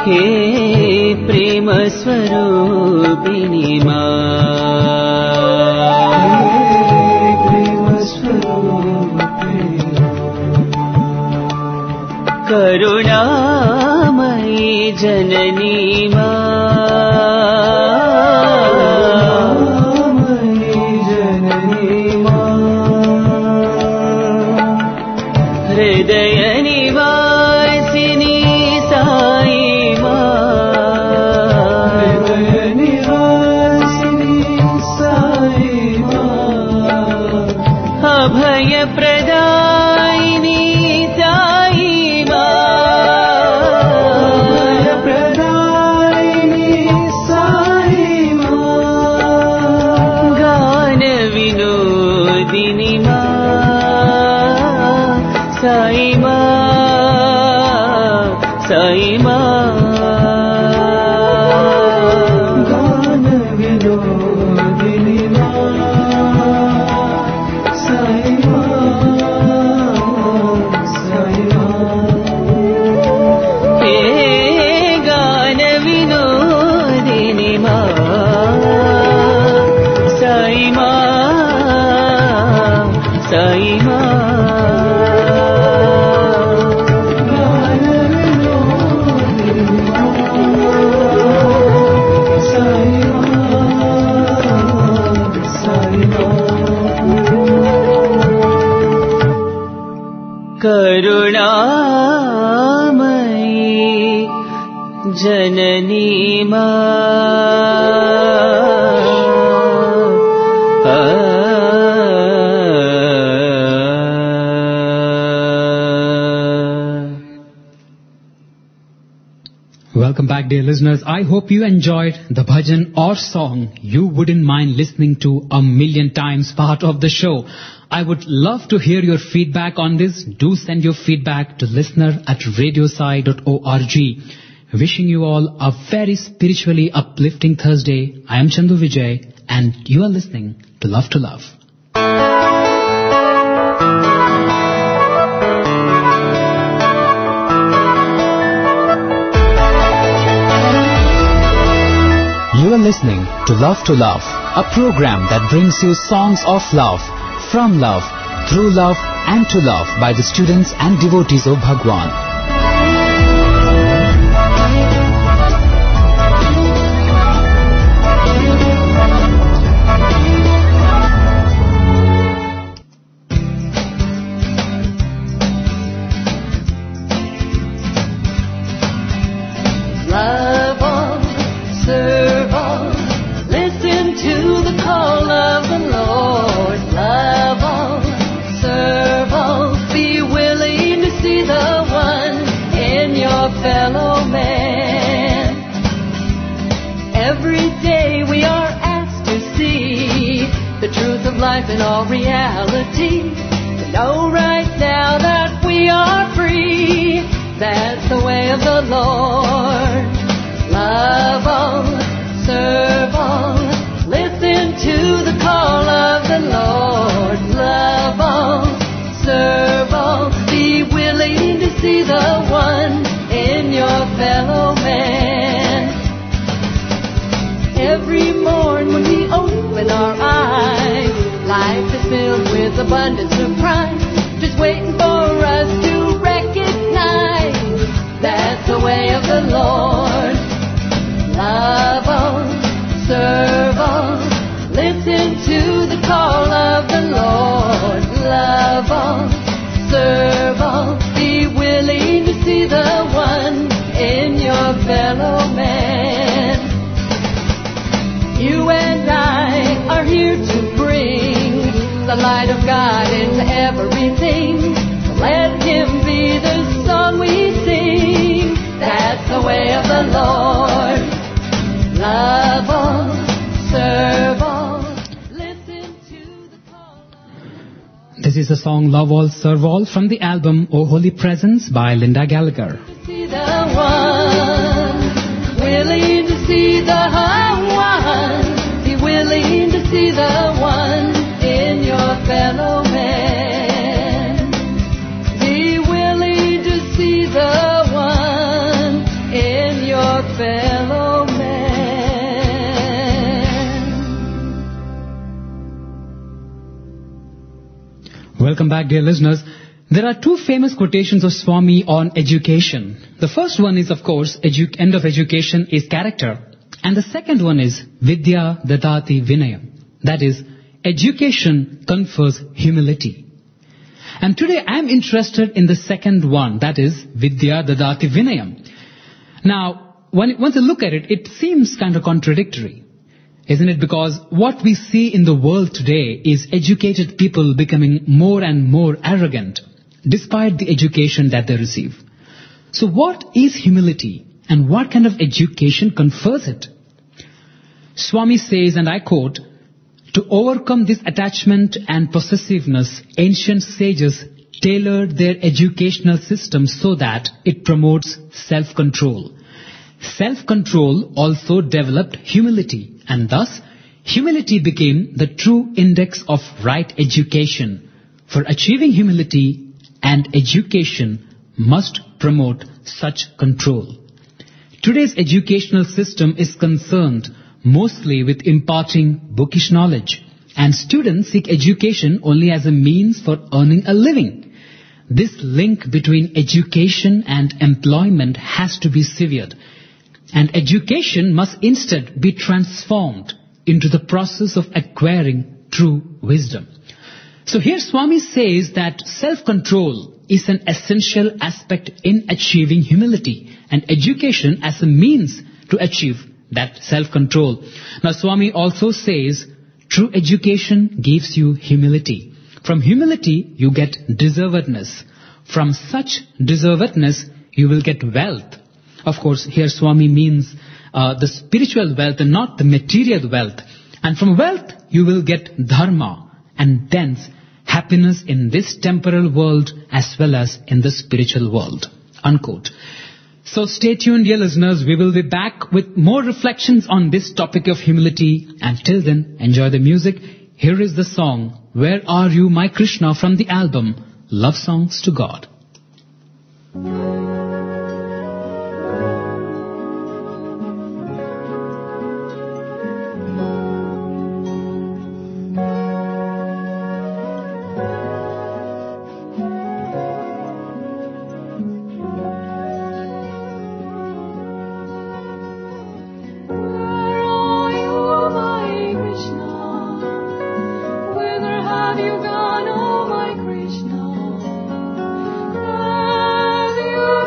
हे प्रेम स्वरूपिणी करुणामयी जननी हृदय निवासिनी साई हृदय निवासिनी साई अभय प्रदायिनी साई अभय प्रदायिनी साई गान विनोदिनी साई साई गान विनोदिनी साई साई हे गान विनोदिनी साई साई करुणामयी जननी
Welcome back, dear listeners. I hope you enjoyed the bhajan or song you wouldn't mind listening to a million times, part of the show. I would love to hear your feedback on this. Do send your feedback to listener at radiosai dot org. Wishing you all a very spiritually uplifting Thursday. I am Chandu Vijay and you are listening to Love to Love. You are listening to Love to Love, a program that brings you songs of love, from love, through love and to love by the students and devotees of Bhagwan.
Love on, serve on, listen to the call of the Lord. Love on, serve on, be willing to see the one in your fellow man. Every day we are asked to see the truth of life in all reality. To know right now that we are free, that's the way of the Lord. Love on, serve on, listen to the call of the Lord. Love on, serve on, be willing to see the one in your fellow man. Every morn when we open our eyes, life is filled with abundant surprise, just waiting for us to recognize that's the way of the Lord. Love on, serve on, listen to the call of the Lord. Love on, serve on, be willing to see the one in your fellow man. You and I are here to bring the light of God into everything. Let Him be the song we sing. That's the way of the Lord. Love on, serve on, listen to the call.
This is the song Love All, Serve All from the album O Holy Presence by Linda Gallagher.
See the one, willing to see the one, be willing to see the one in your fellow man. Be willing to see the one in your
Welcome back, dear listeners. There are two famous quotations of Swami on education. The first one is, of course, edu- end of education is character. And the second one is Vidya Dadati Vinayam. That is, education confers humility. And today I am interested in the second one, that is Vidya Dadati Vinayam. Now, when, once you look at it, it seems kind of contradictory, isn't it? Because what we see in the world today is educated people becoming more and more arrogant, despite the education that they receive. So what is humility, and what kind of education confers it? Swami says, and I quote, "To overcome this attachment and possessiveness, ancient sages tailored their educational system so that it promotes self-control. Self-control also developed humility, and thus humility became the true index of right education. For achieving humility, and education must promote such control." Today's educational system is concerned mostly with imparting bookish knowledge, and students seek education only as a means for earning a living. This link between education and employment has to be severed, and education must instead be transformed into the process of acquiring true wisdom. So here Swami says that self-control is an essential aspect in achieving humility, and education as a means to achieve that self-control. Now Swami also says true education gives you humility. From humility you get deservedness. From such deservedness you will get wealth. Of course, here Swami means uh, the spiritual wealth and not the material wealth. And from wealth you will get dharma, and thence happiness in this temporal world as well as in the spiritual world. Unquote. So stay tuned, dear listeners. We will be back with more reflections on this topic of humility. And till then, enjoy the music. Here is the song, "Where Are You, My Krishna?" from the album Love Songs to God.
Have you gone, oh my Krishna? Have you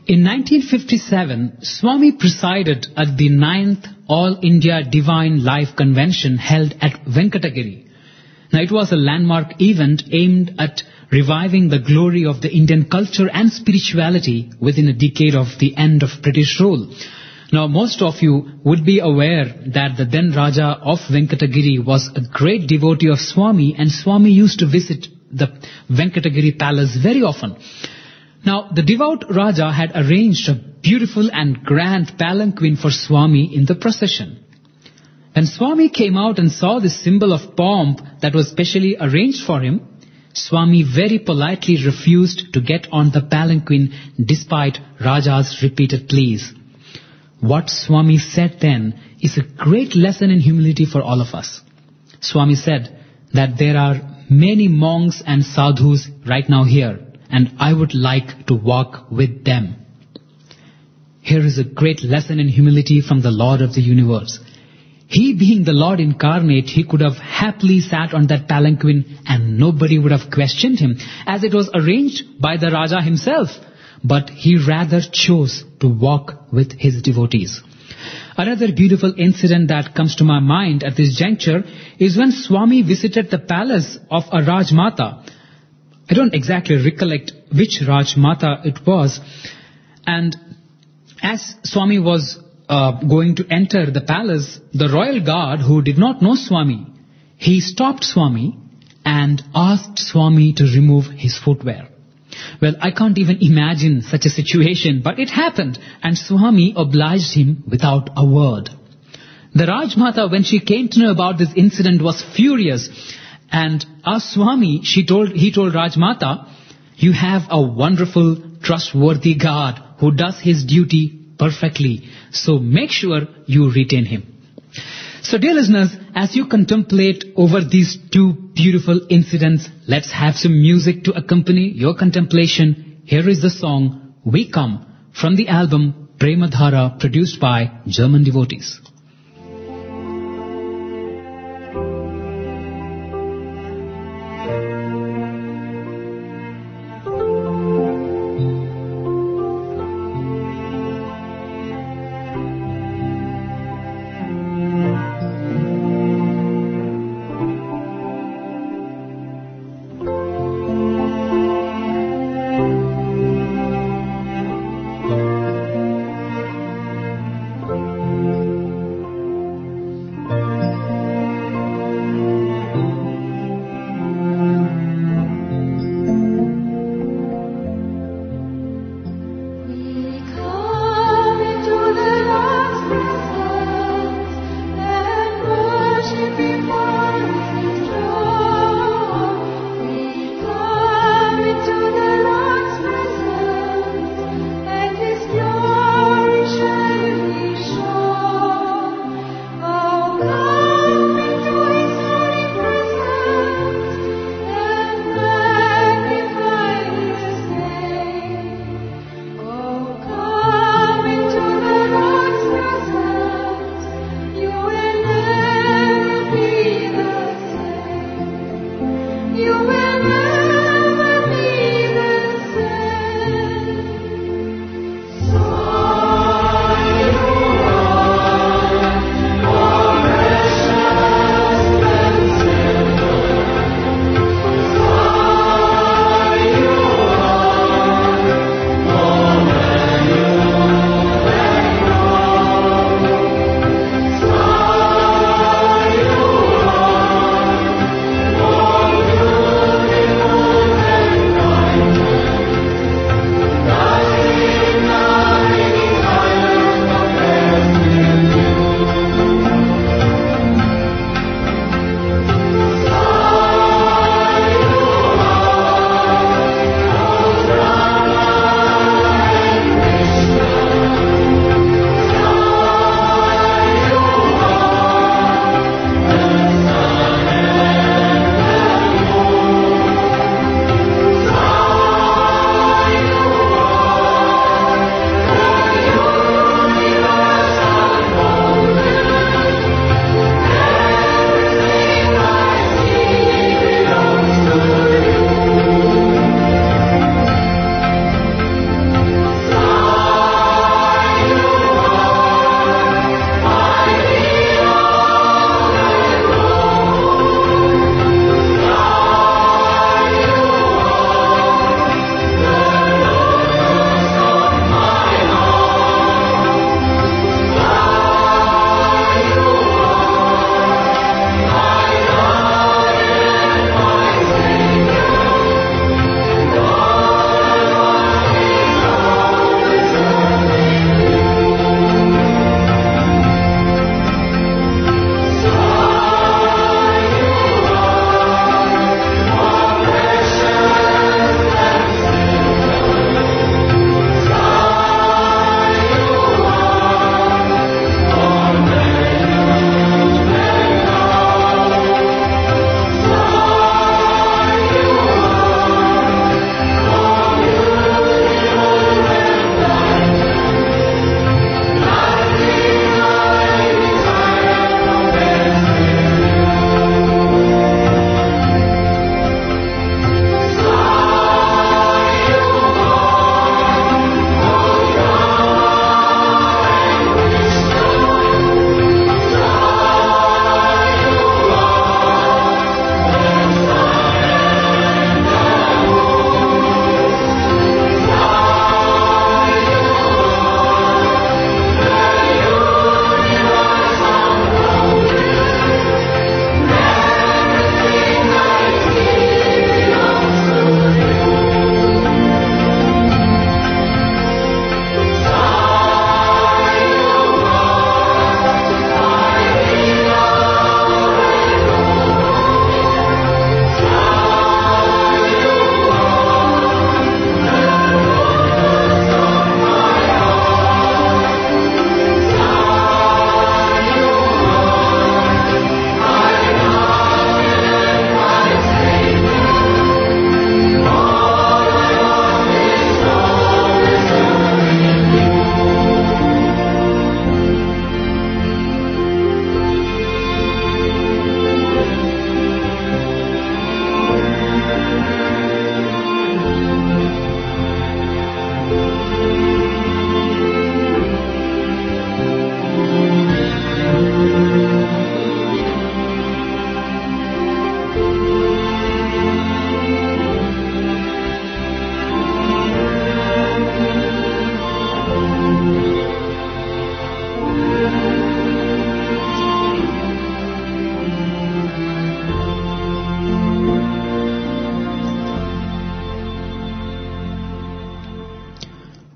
In nineteen fifty-seven, Swami presided at the ninth All India Divine Life Convention held at Venkatagiri. Now, it was a landmark event aimed at reviving the glory of the Indian culture and spirituality within a decade of the end of British rule. Now, most of you would be aware that the then Raja of Venkatagiri was a great devotee of Swami, and Swami used to visit the Venkatagiri palace very often. Now, the devout Raja had arranged a beautiful and grand palanquin for Swami in the procession. When Swami came out and saw this symbol of pomp that was specially arranged for him, Swami very politely refused to get on the palanquin despite Raja's repeated pleas. What Swami said then is a great lesson in humility for all of us. Swami said that there are many monks and sadhus right now here, and I would like to walk with them. Here is a great lesson in humility from the Lord of the universe. He being the Lord incarnate, he could have happily sat on that palanquin and nobody would have questioned him, as it was arranged by the Raja himself. But he rather chose to walk with his devotees. Another beautiful incident that comes to my mind at this juncture is when Swami visited the palace of a Rajmata. I don't exactly recollect which Rajmata it was. And as Swami was uh, going to enter the palace, the royal guard, who did not know Swami, he stopped Swami and asked Swami to remove his footwear. Well, I can't even imagine such a situation, but it happened, and Swami obliged him without a word. The Rajmata, when she came to know about this incident, was furious, and asked Swami, she told, he told Rajmata, you have a wonderful, trustworthy guard who does his duty perfectly, so make sure you retain him. So dear listeners, as you contemplate over these two beautiful incidents, let's have some music to accompany your contemplation. Here is the song, We Come, from the album Premadhara, produced by German devotees.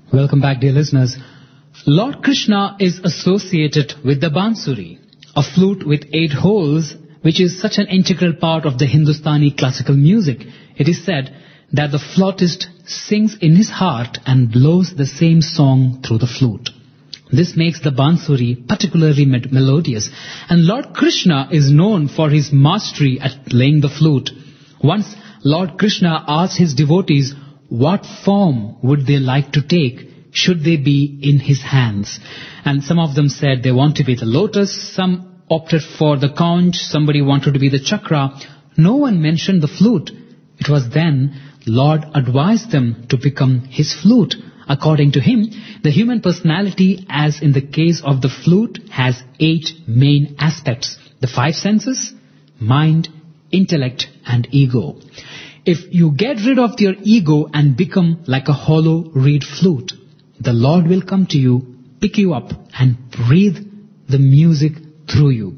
Welcome back, dear listeners. Lord Krishna is associated with the Bansuri, a flute with eight holes, which is such an integral part of the Hindustani classical music. It is said that the flautist sings in his heart and blows the same song through the flute. This makes the Bansuri particularly med- melodious, and Lord Krishna is known for his mastery at playing the flute. Once Lord Krishna asked his devotees what form would they like to take should they be in his hands. And some of them said they want to be the lotus, some opted for the conch, somebody wanted to be the chakra. No one mentioned the flute. It was then Lord advised them to become his flute. According to him, the human personality, as in the case of the flute, has eight main aspects. The five senses, mind, intellect and ego. If you get rid of your ego and become like a hollow reed flute, the Lord will come to you, pick you up and breathe the music through you.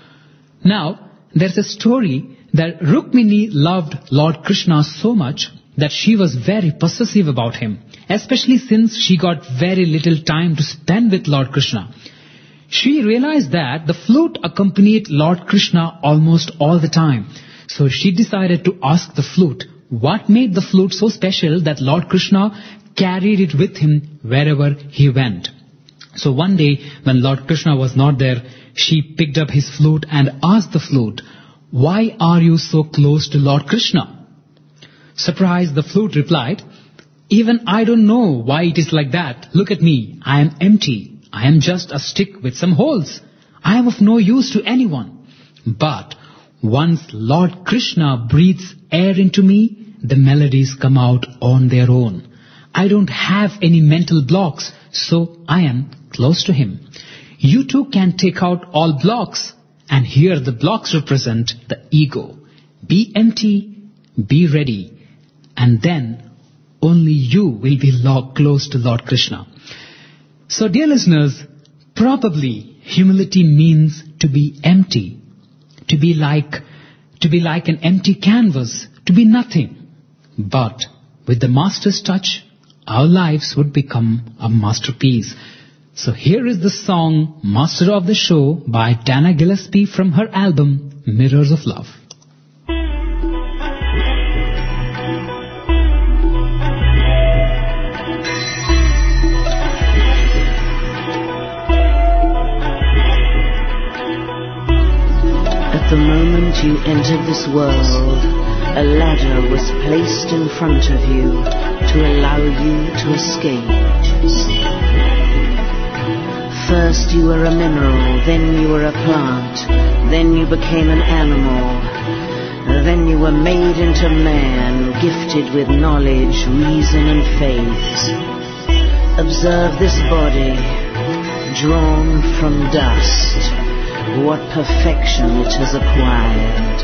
Now, there's a story that Rukmini loved Lord Krishna so much that she was very possessive about him, especially since she got very little time to spend with Lord Krishna. She realized that the flute accompanied Lord Krishna almost all the time. So she decided to ask the flute what made the flute so special that Lord Krishna carried it with him wherever he went. So one day when Lord Krishna was not there, she picked up his flute and asked the flute, "Why are you so close to Lord Krishna?" Surprised, the flute replied, "Even I don't know why it is like that. Look at me. I am empty. I am just a stick with some holes. I am of no use to anyone. But once Lord Krishna breathes air into me, the melodies come out on their own. I don't have any mental blocks, so I am close to him. You too can take out all blocks, and here the blocks represent the ego. Be empty, be ready, and then only you will be lo- close to Lord Krishna." So dear listeners, probably humility means to be empty, to be like, to be like an empty canvas, to be nothing. But with the Master's touch, our lives would become a masterpiece. So here is the song Master of the Show by Dana Gillespie from her album Mirrors of Love.
At the moment you entered this world, a ladder was placed in front of you to allow you to escape. First you were a mineral, then you were a plant, then you became an animal, then you were made into man, gifted with knowledge, reason and faith. Observe this body, drawn from dust, what perfection it has acquired.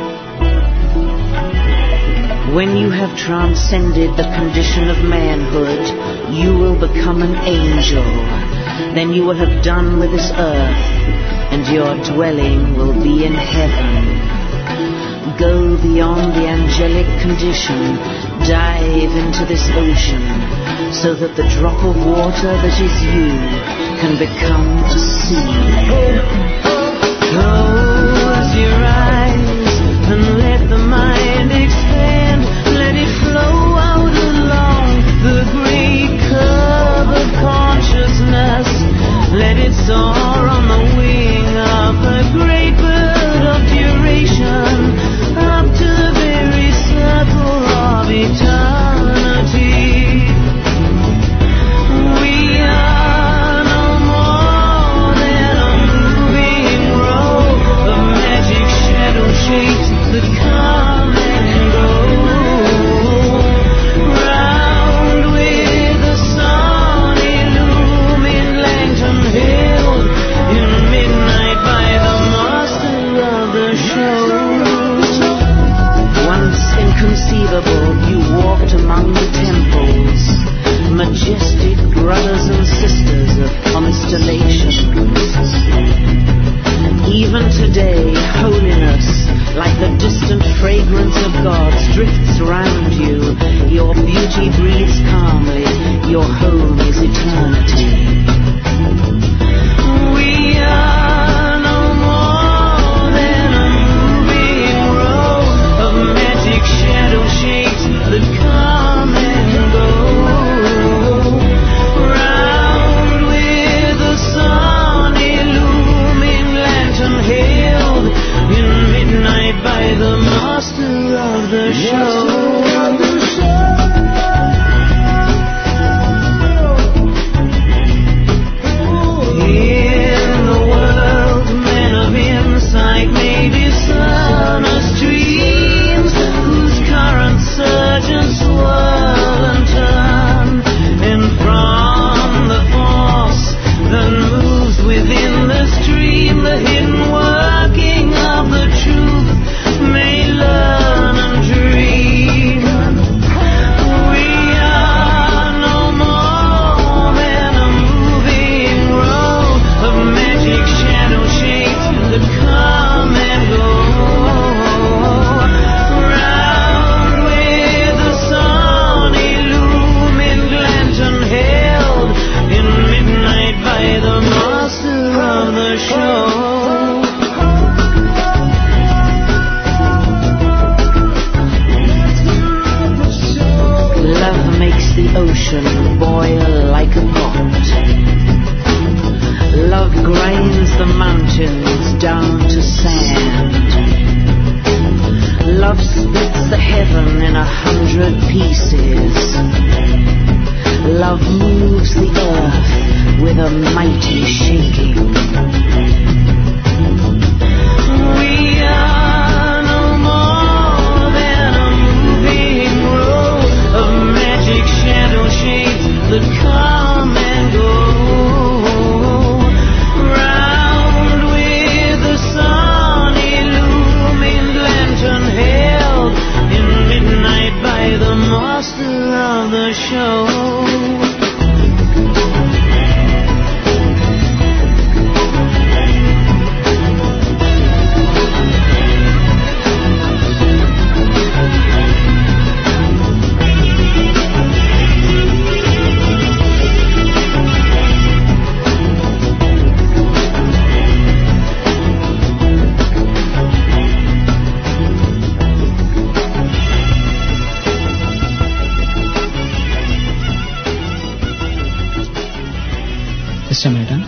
When you have transcended the condition of manhood, you will become an angel. Then you will have done with this earth, and your dwelling will be in heaven. Go beyond the angelic condition, dive into this ocean, so that the drop of water that is you can become a sea. Close your eyes and let the mind expand. Let it flow out along the great curve of consciousness. Let it soar on the wing of the great bird of duration, up to the very circle of eternity. We are no more than a moving row of magic shadow shapes that come and go. Round with the sun illumined Langton Hill, in midnight by the master of the show. Once inconceivable, you walked among the temples, majestic brothers and sisters of constellations. Even today, holiness, like the distant fragrance of God's, drifts round you. Your beauty breathes calmly, your home the ocean boil like a pot. Love grinds the mountains down to sand. Love splits the heaven in a hundred pieces. Love moves the earth with a mighty shaking. We are no more than a moving row of magic shadow shades that come and go. Round with the sun illumined lantern held in midnight by the master of the show.
Just a minute, huh?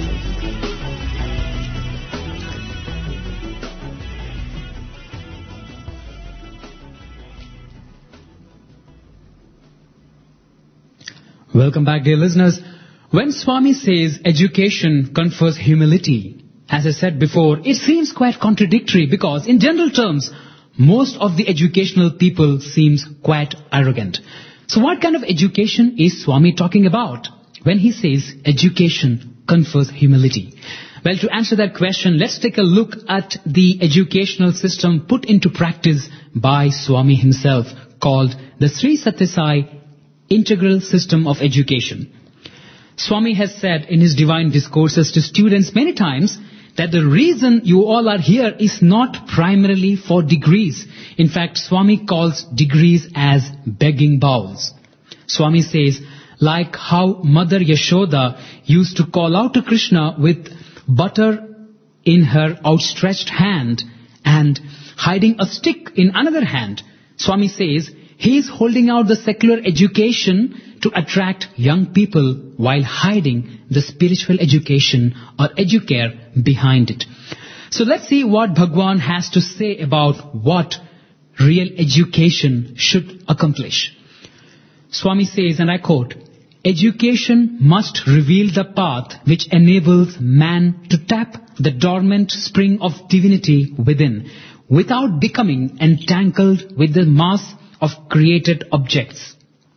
Welcome back, dear listeners. When Swami says education confers humility, as I said before, it seems quite contradictory because in general terms, most of the educational people seems quite arrogant. So what kind of education is Swami talking about when he says education confers humility? Well, to answer that question, let's take a look at the educational system put into practice by Swami himself, called the Sri Sathya Sai Integral System of Education. Swami has said in his divine discourses to students many times that the reason you all are here is not primarily for degrees. In fact, Swami calls degrees as begging bowls. Swami says, like how Mother Yashoda used to call out to Krishna with butter in her outstretched hand and hiding a stick in another hand, Swami says he is holding out the secular education to attract young people while hiding the spiritual education or educare behind it. So let's see what Bhagwan has to say about what real education should accomplish. Swami says, and I quote, "Education must reveal the path which enables man to tap the dormant spring of divinity within, without becoming entangled with the mass of created objects.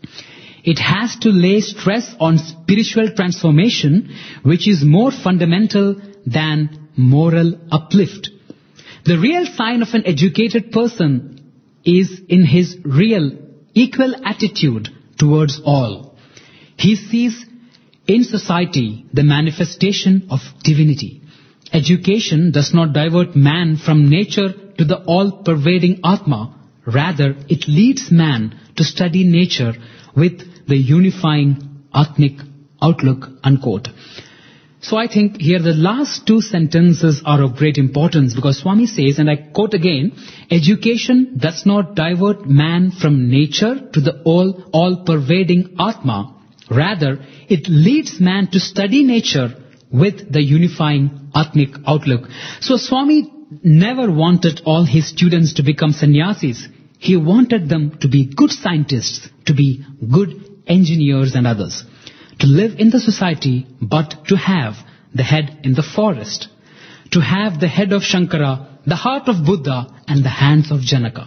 It has to lay stress on spiritual transformation, which is more fundamental than moral uplift. The real sign of an educated person is in his real, equal attitude towards all. He sees in society the manifestation of divinity. Education does not divert man from nature to the all-pervading Atma. Rather, it leads man to study nature with the unifying Atmic outlook," unquote. So I think here the last two sentences are of great importance because Swami says, and I quote again, "Education does not divert man from nature to the all, all-pervading Atma. Rather, it leads man to study nature with the unifying Atmic outlook." So Swami never wanted all his students to become sannyasis. He wanted them to be good scientists, to be good engineers and others, to live in the society, but to have the head in the forest, to have the head of Shankara, the heart of Buddha, and the hands of Janaka.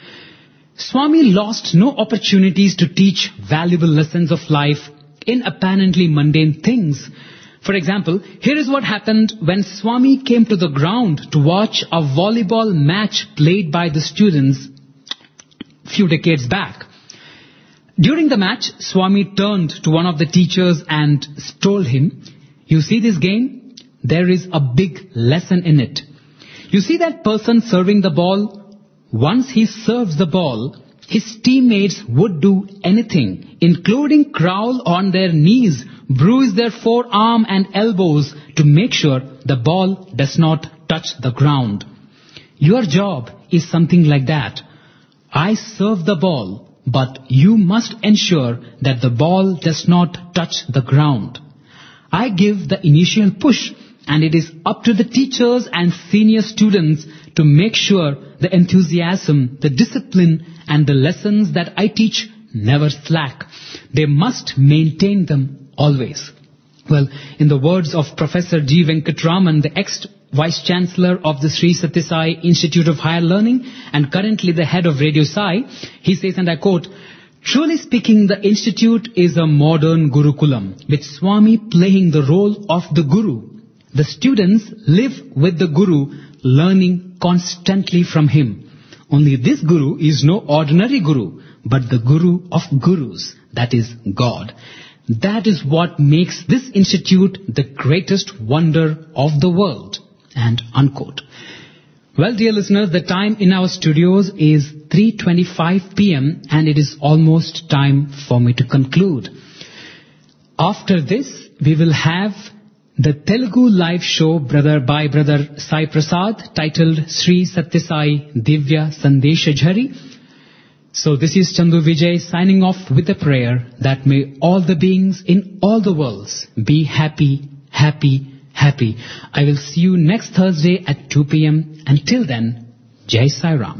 Swami lost no opportunities to teach valuable lessons of life in apparently mundane things. For example, here is what happened when Swami came to the ground to watch a volleyball match played by the students few decades back. During the match, Swami turned to one of the teachers and told him, "You see this game? There is a big lesson in it. You see that person serving the ball? Once he serves the ball, his teammates would do anything, including crawl on their knees, bruise their forearm and elbows to make sure the ball does not touch the ground. Your job is something like that. I serve the ball. but you must ensure that the ball does not touch the ground. I give the initial push, and it is up to the teachers and senior students to make sure the enthusiasm, the discipline, and the lessons that I teach never slack. They must maintain them always. Well, in the words of Professor G. Venkatraman, the ex-Vice-Chancellor of the Sri Sathya Sai Institute of Higher Learning and currently the head of Radio Sai, he says, and I quote, "Truly speaking, the institute is a modern Gurukulam, with Swami playing the role of the Guru. The students live with the Guru, learning constantly from him. Only this Guru is no ordinary Guru, but the Guru of Gurus, that is God. That is what makes this institute the greatest wonder of the world." And unquote. Well, dear listeners, the time in our studios is three twenty-five p.m. and it is almost time for me to conclude. After this, we will have the Telugu live show brother by brother Sai Prasad titled Sri Sathya Sai Divya Sandesha Jhari. So this is Chandu Vijay signing off with a prayer that may all the beings in all the worlds be happy, happy, happy. I will see you next Thursday at two p.m. Until then, Jai Sai Ram.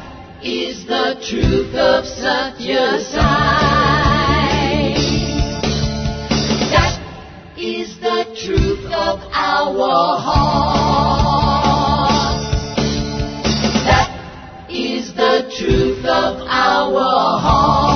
Truth of Satya Sai. is the truth of our heart. That is the truth of our heart.